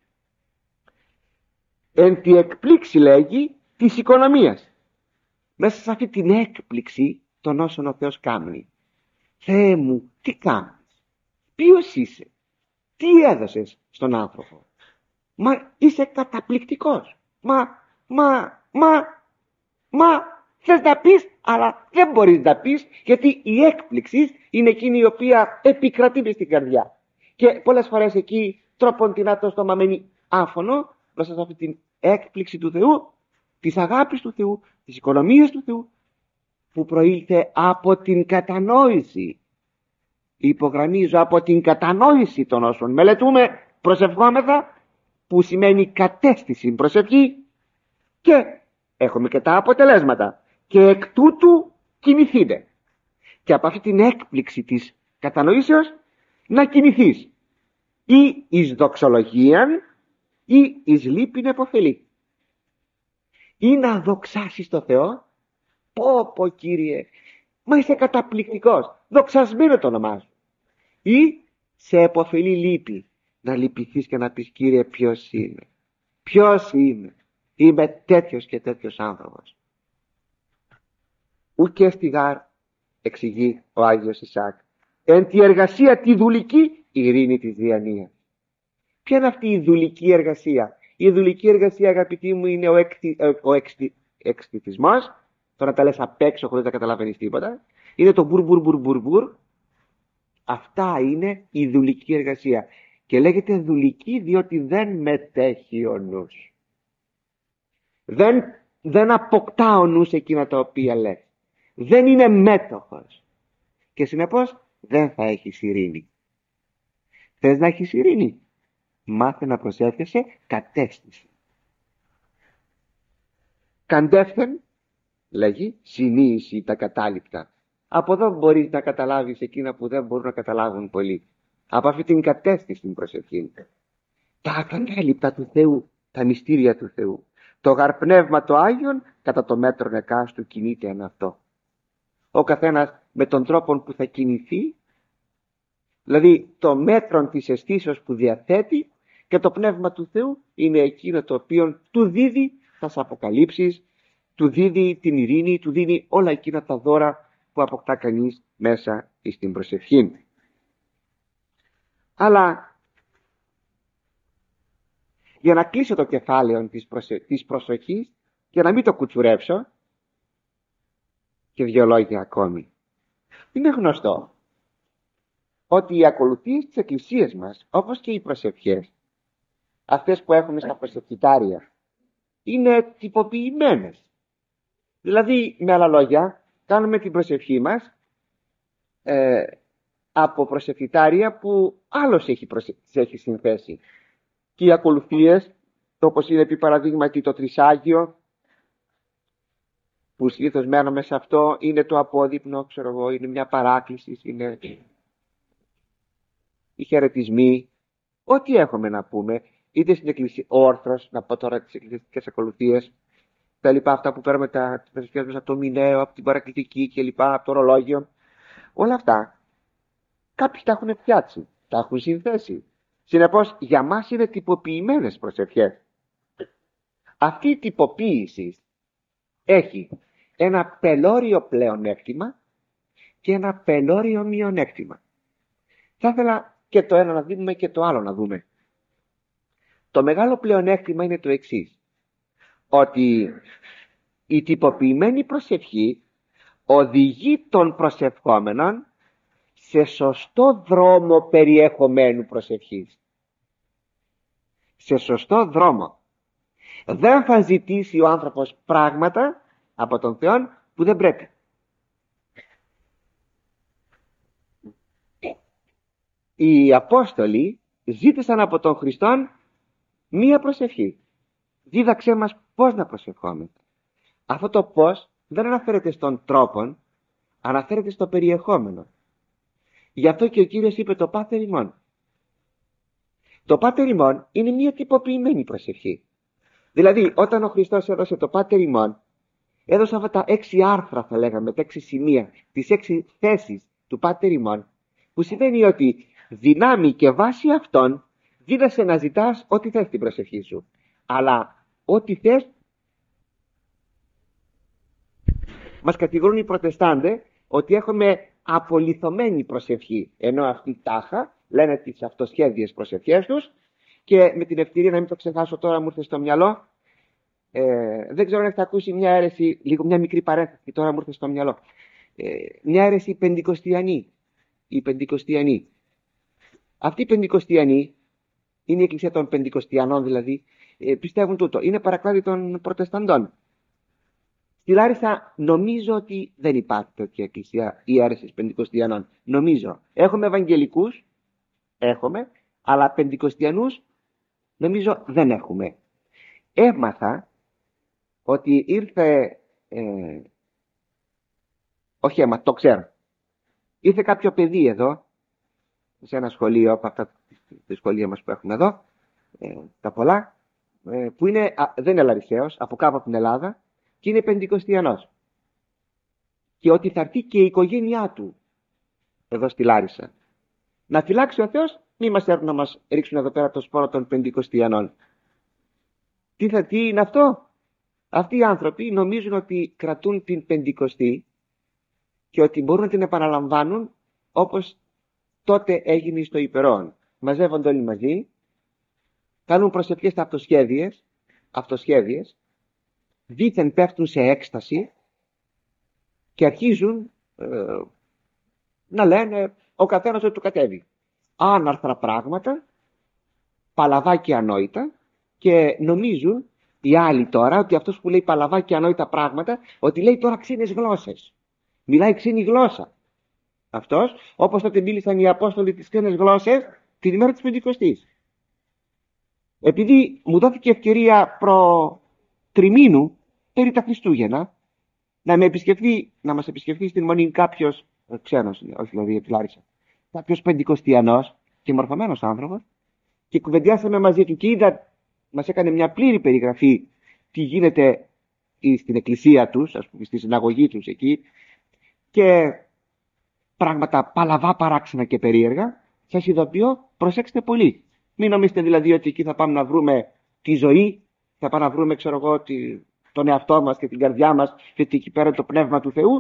Εν τη εκπλήξη, λέγει, της οικονομίας. Μέσα σε αυτή την έκπληξη των όσων ο Θεός κάνει. Θεέ μου, τι κάνεις, ποιος είσαι, τι έδωσες στον άνθρωπο. Μα είσαι καταπληκτικός. Μα, μα, μα, μα θες να πεις, αλλά δεν μπορείς να πεις, γιατί η έκπληξη είναι εκείνη η οποία επικρατεί μες στην καρδιά. Και πολλές φορές εκεί τρόπον την το στόμα μένει άφωνο μέσα σε αυτή την έκπληξη του Θεού, της αγάπης του Θεού, της οικονομίας του Θεού, που προήλθε από την κατανόηση. Υπογραμμίζω, από την κατανόηση των όσων μελετούμε, προσευχόμεθα, που σημαίνει κατέστηση προσευχή, και έχουμε και τα αποτελέσματα. Και εκ τούτου κινηθείτε. Και από αυτή την έκπληξη της κατανοήσεως να κινηθείς ή εις δοξολογίαν ή εις λύπην επωφελή. Ή να δοξάσεις το Θεό. Πω πω Κύριε, μα είσαι καταπληκτικός, δοξασμένο το όνομά σου. Ή σε επωφελή λύπη, να λυπηθείς και να πεις Κύριε ποιος είμαι, ποιος είμαι, είμαι τέτοιος και τέτοιος άνθρωπος. Ουκ εστιγάρ, εξηγεί ο Άγιος Ισαάκ, εν τη εργασία τη δουλική ειρήνη της διανοίας. Ποια είναι αυτή η δουλική εργασία? Η δουλική εργασία, αγαπητοί μου, είναι ο, εκτι, ο εξτι, εξτιτισμός, το να τα λες απ' έξω χωρίς να καταλαβαίνεις τίποτα. Είναι το μπουρ μπουρ μπουρ μπουρ μπουρ. Αυτά είναι η δουλική εργασία. Και λέγεται δουλική διότι δεν μετέχει ο νους. Δεν, δεν αποκτά ο νους εκείνα τα οποία λες. Δεν είναι μέτοχος. Και συνεπώς δεν θα έχεις ειρήνη. Θες να έχεις ειρήνη? Μάθε να προσεύχεσαι κατέστηση. Καντεύθεν, λέγει, συνείδηση τα κατάληπτα. Από εδώ μπορείς να καταλάβεις εκείνα που δεν μπορούν να καταλάβουν πολλοί. Από αυτή την κατέστηση την προσευχή. Τα ακατάληπτα του Θεού, τα μυστήρια του Θεού. Το γαρπνεύμα το Άγιον κατά το μέτρο εκάστου κινείται εν αυτό. Ο καθένας με τον τρόπο που θα κινηθεί, δηλαδή το μέτρο της αισθήσεως που διαθέτει, και το πνεύμα του Θεού είναι εκείνο το οποίο του δίδει, θα σε αποκαλύψεις, του δίδει την ειρήνη, του δίνει όλα εκείνα τα δώρα που αποκτά κανείς μέσα στην προσευχή. Αλλά για να κλείσω το κεφάλαιο της, προσε... της προσοχής και να μην το κουτσουρέψω, και δύο λόγια ακόμη. Είναι γνωστό ότι οι ακολουθίες της Εκκλησίας μας, όπως και οι προσευχές, αυτές που έχουμε στα προσευχητάρια, είναι τυποποιημένες. Δηλαδή, με άλλα λόγια, κάνουμε την προσευχή μας ε, από προσευχητάρια που άλλος έχει, προσε... έχει συνθέσει. Και οι ακολουθίες, όπως είναι επί παραδείγματι το Τρισάγιο, που συνήθως μένουμε σε αυτό, είναι το απόδειπνο, ξέρω εγώ, είναι μια παράκληση, είναι οι χαιρετισμοί, ό,τι έχουμε να πούμε, είτε στην Εκκλησία, όρθρος, να πω τώρα τις εκκλησιαστικές ακολουθίες, τα λοιπά, αυτά που παίρνουμε τα προσευχές μας από το μηναίο, από την παρακλητική και λοιπά, από το ρολόγιο, όλα αυτά, κάποιοι τα έχουν φτιάξει, τα έχουν συνθέσει. Συνεπώς, για μας είναι τυποποιημένες προσευχές. Αυτή η τυποποίηση έχει ένα πελώριο πλεονέκτημα και ένα πελώριο μειονέκτημα. Θα ήθελα και το ένα να δούμε και το άλλο να δούμε. Το μεγάλο πλεονέκτημα είναι το εξής, ότι η τυποποιημένη προσευχή οδηγεί τον προσευχόμενον σε σωστό δρόμο περιεχομένου προσευχής. Σε σωστό δρόμο. Δεν θα ζητήσει ο άνθρωπος πράγματα από τον Θεό που δεν πρέπει. Οι Απόστολοι ζήτησαν από τον Χριστόν μία προσευχή. Δίδαξέ μας πώς να προσευχόμαστε. Αυτό το πώς δεν αναφέρεται στον τρόπο, αναφέρεται στο περιεχόμενο. Γι' αυτό και ο Κύριος είπε το Πάτερ ημών. Το Πάτερ ημών είναι μία τυποποιημένη προσευχή. Δηλαδή, όταν ο Χριστός έδωσε το Πάτερ ημών, έδωσε αυτά τα έξι άρθρα, θα λέγαμε, τα έξι σημεία, τις έξι θέσεις του Πάτερ ημών, που σημαίνει ότι δυνάμει και βάση αυτών δίνεσαι να ζητάς ό,τι θες στην προσευχή σου. Αλλά ό,τι θες, μας κατηγορούν οι Προτεστάντες ότι έχουμε απολιθωμένη προσευχή, ενώ αυτοί τάχα λένε τις αυτοσχέδιες προσευχές τους. Και με την ευκαιρία να μην το ξεχάσω τώρα, μου ήρθε στο μυαλό, ε, δεν ξέρω αν έχετε ακούσει μια αίρεση, λίγο μια μικρή παρένθεση, τώρα μου ήρθε στο μυαλό, ε, μια αίρεση πεντηκοστιανή. Οι Πεντηκοστιανοί. Αυτοί οι Πεντηκοστιανοί, είναι η εκκλησία των Πεντηκοστιανών δηλαδή, ε, πιστεύουν τούτο, είναι παρακλάδι των Προτεσταντών. Στη Λάρισα νομίζω ότι δεν υπάρχει τέτοια εκκλησία ή αίρεσης Πεντηκοστιανών. Νομίζω. Έχουμε Ευαγγελικούς, έχουμε, αλλά Πεντηκοστιανούς νομίζω δεν έχουμε. Έμαθα ότι ήρθε, ε, όχι έμαθα, το ξέρω, ήρθε κάποιο παιδί εδώ, σε ένα σχολείο από αυτά τα σχολεία μας που έχουμε εδώ, ε, τα πολλά, ε, που είναι, α, δεν είναι Λαρισαίος, από κάπου από την Ελλάδα, και είναι Πεντηκοστιανός. Και ότι θα έρθει και η οικογένειά του εδώ στη Λάρισα. Να φυλάξει ο Θεός, μη μας έρθουν να μας ρίξουν εδώ πέρα το σπόρο των Πεντηκοστιανών. Τι, θα, τι είναι αυτό? Αυτοί οι άνθρωποι νομίζουν ότι κρατούν την Πεντηκοστή και ότι μπορούν να την επαναλαμβάνουν όπως τότε έγινε στο Υπερόν. Μαζεύονται όλοι μαζί, κάνουν προσευχές στα αυτοσχέδιες, αυτοσχέδιες, δήθεν πέφτουν σε έκσταση και αρχίζουν ε, να λένε ο καθένας ότι του κατέβει. Άναρθρα πράγματα, παλαβά και ανόητα, και νομίζουν οι άλλοι τώρα ότι αυτός που λέει παλαβά και ανόητα πράγματα, ότι λέει τώρα ξένες γλώσσες. Μιλάει ξένη γλώσσα. Αυτός, όπως τότε μίλησαν οι Απόστολοι τις ξένες γλώσσες την ημέρα της Πεντηκοστής. Επειδή μου δόθηκε ευκαιρία προ τριμήνου, περί τα Χριστούγεννα, να, με επισκεφθεί, να μας επισκεφθεί στην Μονή κάποιος ξένος, όχι δηλαδή από τη Λάρισα, κάποιος Πεντηκοστιανός και μορφωμένος άνθρωπος, και κουβεντιάσαμε μαζί του και είδα, μας έκανε μια πλήρη περιγραφή τι γίνεται στην εκκλησία τους, ας πούμε, στη συναγωγή τους εκεί, και πράγματα παλαβά, παράξενα και περίεργα. Σας ειδοποιώ, προσέξτε πολύ. Μην νομίζετε δηλαδή ότι εκεί θα πάμε να βρούμε τη ζωή, θα πάμε να βρούμε, ξέρω εγώ, τη, τον εαυτό μας και την καρδιά μας, και ότι εκεί πέρα το πνεύμα του Θεού.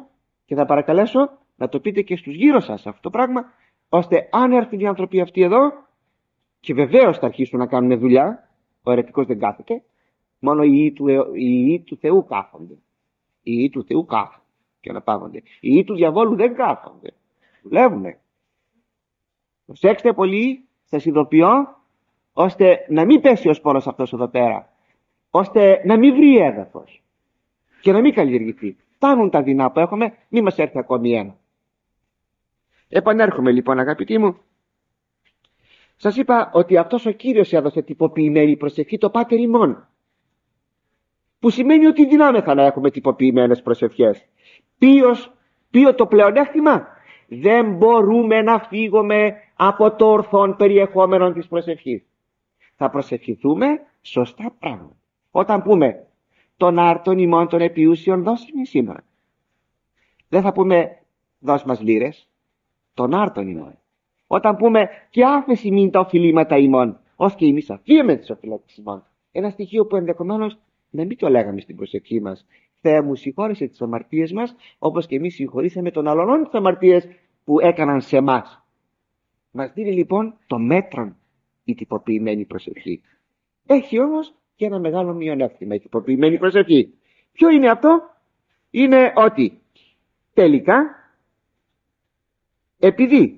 Και θα παρακαλέσω να το πείτε και στους γύρω σας αυτό το πράγμα, ώστε αν έρθουν οι άνθρωποι αυτοί εδώ, και βεβαίως θα αρχίσουν να κάνουν δουλειά, ο αιρετικός δεν κάθεται, μόνο οι ιοί του, οι ιοί του Θεού κάθονται. Οι ιοί του Θεού κάθονται και αναπαύονται. Οι ιοί του διαβόλου δεν κάθονται. Δουλεύουνε. Προσέξτε πολύ, σας ειδοποιώ, ώστε να μην πέσει ο σπόρος αυτός εδώ πέρα, ώστε να μην βρει έδαφος και να μην καλλιεργηθεί. Φτάνουν τα δεινά που έχουμε, μη μας έρθει ακόμη ένα. Επανέρχομαι λοιπόν, αγαπητοί μου. Σας είπα ότι αυτός ο Κύριος έδωσε τυποποιημένη προσευχή, το Πάτερ ημών, που σημαίνει ότι δυνάμεθα να έχουμε τυποποιημένες προσευχές. Ποιος, ποιο το πλεονέκτημα? Δεν μπορούμε να φύγουμε από το ορθόν περιεχόμενο της προσευχής. Θα προσευχηθούμε σωστά πράγματα. Όταν πούμε τον άρτον ημών των επιούσιων δώσει μη σήμερα, δεν θα πούμε δώσ' μας λίρες, τον άρτον ημών. Όταν πούμε και άφεση μην τα οφειλήματα ημών, ως και εμείς αφίεμε τις οφειλότητες ημών. Ένα στοιχείο που ενδεχομένως να μην το λέγαμε στην προσευχή μας. Θεέ μου, συγχώρεσε τις αμαρτίες μας, όπως και εμείς συγχωρήσαμε των αλλωνών τις αμαρτίες που έκαναν σε εμάς. Μας δίνει λοιπόν το μέτρον η τυποποιημένη προσευχή. Έχει όμως και ένα μεγάλο μειονέκτημα η τυποποιημένη προσευχή. Ποιο είναι αυτό? Είναι ότι τελικά, επειδή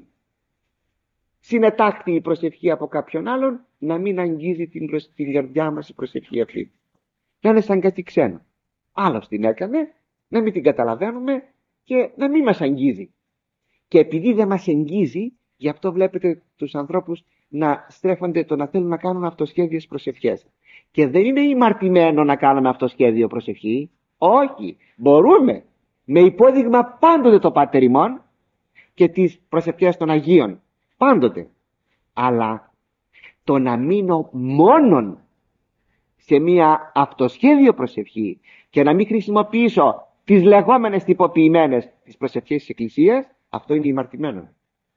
συνετάχθη η προσευχή από κάποιον άλλον, να μην αγγίζει την, προσ... την καρδιά μας η προσευχή αυτή. Να είναι σαν κάτι ξένο. Άλλος την έκανε, να μην την καταλαβαίνουμε και να μην μας αγγίζει. Και επειδή δεν μας αγγίζει, γι' αυτό βλέπετε τους ανθρώπους να στρέφονται το να θέλουν να κάνουν αυτοσχέδιες προσευχές. Και δεν είναι ημαρτημένο να κάνουμε αυτοσχέδιο προσευχή. Όχι, μπορούμε με υπόδειγμα πάντοτε το Πάτερ ημών και τις προσευχές των Αγίων. Πάντοτε. Αλλά το να μείνω μόνον σε μια αυτοσχέδιο προσευχή και να μην χρησιμοποιήσω τις λεγόμενες τυποποιημένες τις προσευχές της Εκκλησίας, αυτό είναι ημαρτημένο.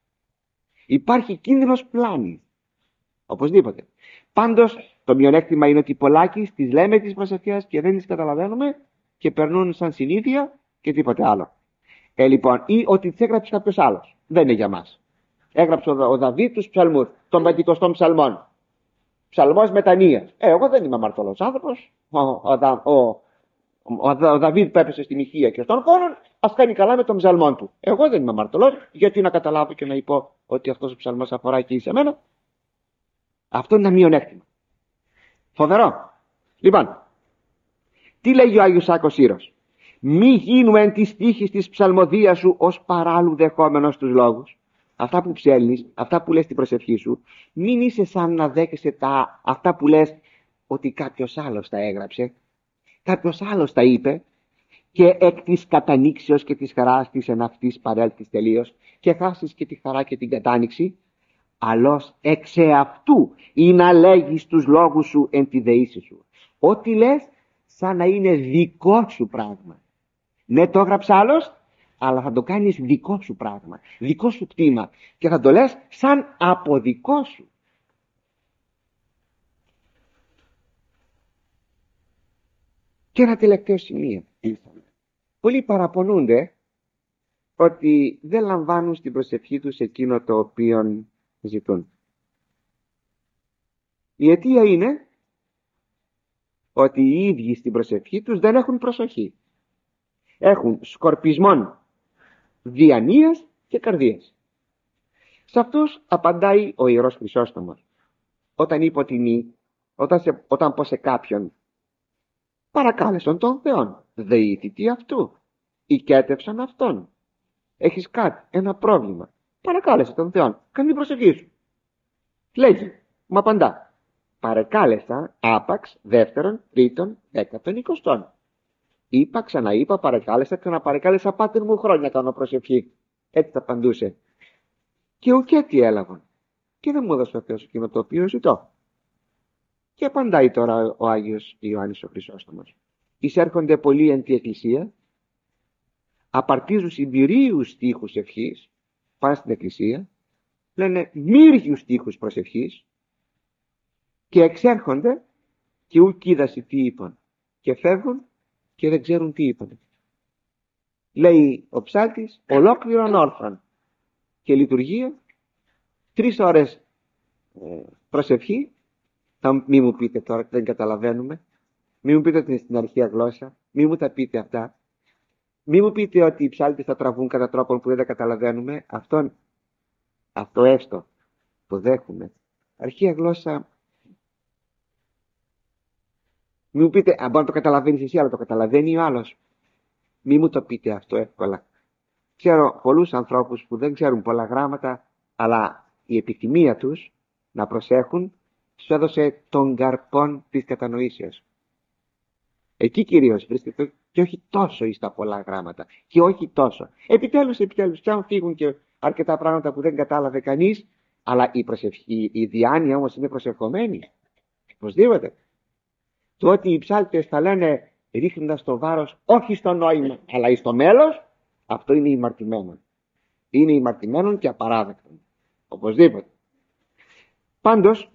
Υπάρχει κίνδυνος πλάνης. Οπωσδήποτε. Πάντως το μειονέκτημα είναι ότι πολλάκις τις λέμε τις προσευχές και δεν τις καταλαβαίνουμε και περνούν σαν συνήθεια και τίποτε άλλο. Ε, λοιπόν, ή ότι τις έγραψε κάποιος άλλος. Δεν είναι για μας. Έγραψε ο, ο Δαβίδ τους ψαλμούς, των πεντηκοστών ψαλμών. Ψαλμός μετανοίας. Ε, εγώ δεν είμαι αμαρτωλός άνθρωπος. Ο, ο, ο, ο, ο, ο Δαβίδ που έπεσε στη μοιχεία και στον χώρο, ας κάνει καλά με τον ψαλμόν του. Εγώ δεν είμαι αμαρτωλός, γιατί να καταλάβω και να υπώ ότι αυτός ο ψαλμός αφορά και σε μένα. Αυτό είναι ένα μειονέκτημα. Φοβερό. Λοιπόν, τι λέγει ο Άγιος Σάκος Ήρος? Μη γίνουμε εν της τύχης της ψαλμοδίας σου ως παράλληλου δεχόμενος τους λόγους. Αυτά που ψέλνεις, αυτά που λες στην προσευχή σου, μην είσαι σαν να δέχεσαι τα, αυτά που λες ότι κάποιος άλλος τα έγραψε, κάποιος άλλος τα είπε και εκ της κατανήξεως και της χαράς της εν αυτής παρέλθεις τελείως και χάσεις και τη χαρά και την κατάνοιξη, αλλώς εξ εαυτού ή να λέγεις τους λόγους σου εν τη δεήση σου. Ό,τι λες σαν να είναι δικό σου πράγμα. Ναι, το έγραψε άλλος, αλλά θα το κάνεις δικό σου πράγμα, δικό σου κτήμα και θα το λες σαν από δικό σου. Και ένα τελευταίο σημείο. Πολλοί παραπονούνται ότι δεν λαμβάνουν στην προσευχή τους εκείνο το οποίο ζητούν. Η αιτία είναι ότι οι ίδιοι στην προσευχή τους δεν έχουν προσοχή. Έχουν σκορπισμόν διανοίας και καρδίας. Σε αυτούς απαντάει ο Ιερός Χρυσόστομος. Όταν είπε ότι όταν, σε, όταν πω σε κάποιον, παρακάλεσον τον Θεόν, δεήθη τι αυτού, οικέτευσαν αυτόν. Έχεις κάτι, ένα πρόβλημα, παρακάλεσε τον Θεόν, κάνε την προσευχή σου. Λέγει, μου απαντά, παρακάλεσα άπαξ δεύτερον, τρίτον, δέκατον, εικοστόν. Είπα, ξαναείπα, παρακάλεσα, ξαναπαρακάλεσα, Πάτερ μου χρόνια κάνω προσευχή. Έτσι θα απαντούσε. Και ουκέ τι έλαβαν. Και δεν μου έδωσε ο Θεός εκείνο το οποίο ζητώ. Και απαντάει τώρα ο Άγιος Ιωάννης ο Χρυσόστομος. Εισέρχονται πολλοί εν τη εκκλησία, απαρτίζουν συμπυρίους στίχους ευχής, πάνε στην εκκλησία, λένε μύριους στίχους προσευχής και εξέρχονται και ουκ είδασι τι είπαν. Και φεύγουν και δεν ξέρουν τι είπαν. λέει ο ψάλτης, ολόκληρον όρθρον. Και λειτουργία, τρεις ώρες ε, προσευχή. Θα μη μου πείτε τώρα, δεν καταλαβαίνουμε. Μη μου πείτε ότι είναι στην αρχαία γλώσσα. Μη μου τα πείτε αυτά. Μη μου πείτε ότι οι ψάλτες θα τραβούν κατά τρόπον που δεν τα καταλαβαίνουμε. Αυτό, αυτό έστω το δέχουμε. Αρχαία γλώσσα. Μη μου πείτε, αν μπορεί να το καταλαβαίνεις εσύ, αλλά το καταλαβαίνει ο άλλος. Μη μου το πείτε αυτό εύκολα. Ξέρω πολλούς ανθρώπους που δεν ξέρουν πολλά γράμματα, αλλά η επιθυμία τους να προσέχουν τους έδωσε τον καρπόν της κατανοήσεως. Εκεί κυρίως βρίσκεται, και όχι τόσο εις τα πολλά γράμματα. Και όχι τόσο. Επιτέλους, επιτέλους, και αν φύγουν και αρκετά πράγματα που δεν κατάλαβε κανείς, αλλά η, προσευχή, η διάνοια όμως είναι προσευχομένη. Οπωσδήποτε. Το ότι οι ψάλτες θα λένε ρίχνοντας το βάρος όχι στο νόημα, αλλά εις το μέλος, αυτό είναι ημαρτημένο. Είναι ημαρτημένο και απαράδεκτο. Οπωσδήποτε. Πάντως,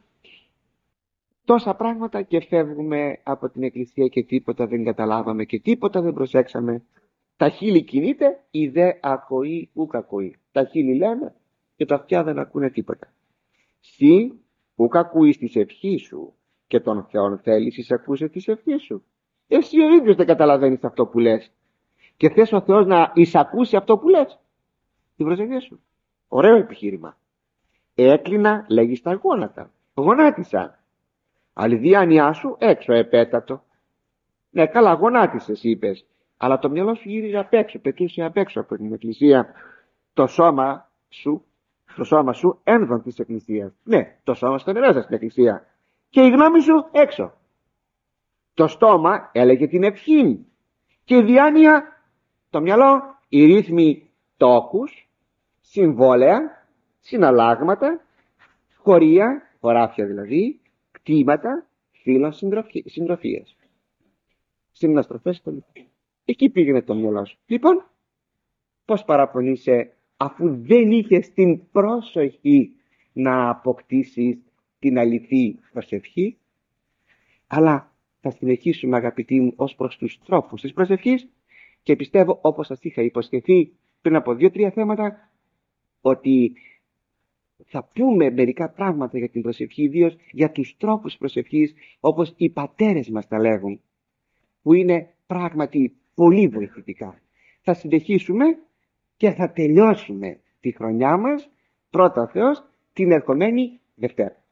τόσα πράγματα και φεύγουμε από την εκκλησία και τίποτα δεν καταλάβαμε και τίποτα δεν προσέξαμε. Τα χείλη κινείται, η δε ακοή ουκ ακοή. Τα χείλη λέμε και τα αυτιά δεν ακούνε τίποτα. Συ ουκ ακούεις της ευχής σου και τον Θεόν θέλεις εισακούσε της ευχής σου. Εσύ ο ίδιος δεν καταλαβαίνεις αυτό που λες και θες ο Θεός να εισακούσει αυτό που λες. Την προσευχή σου. Ωραίο επιχείρημα. Έκλεινα, λέγει, στα γόνατα. Γονάτισα. Αλλά η διάνοιά σου έξω επέτατο. Ναι, καλά, γονάτισες είπες. Αλλά το μυαλό σου γύριζε απ' έξω, πετούσε απ' έξω από την εκκλησία. Το σώμα σου, το σώμα σου ένδον της εκκλησίας. Ναι, το σώμα σου ήταν μέσα στην εκκλησία. Και η γνώμη σου έξω. Το στόμα έλεγε την ευχή. Και η διάνοια, το μυαλό, οι ρύθμοι τόκους, συμβόλαια, συναλλάγματα, χωρία, χωράφια δηλαδή, κτήματα, φύλων συντροφίας. Συναστροφές στο λοιπόν. Εκεί πήγαινε το μυαλό σου. Λοιπόν, πώς παραπονείσαι αφού δεν είχες την πρόσοχη να αποκτήσεις την αληθή προσευχή? Αλλά θα συνεχίσουμε, αγαπητοί μου, ως προς τους τρόπους της προσευχής και πιστεύω, όπως σας είχα υποσχεθεί πριν από δύο-τρία θέματα, ότι θα πούμε μερικά πράγματα για την προσευχή, ιδίως για τους τρόπους προσευχής, όπως οι πατέρες μας τα λέγουν, που είναι πράγματι πολύ βοηθητικά. Θα συνεχίσουμε και θα τελειώσουμε τη χρονιά μας, πρώτα ο Θεός, την ερχομένη Δευτέρα.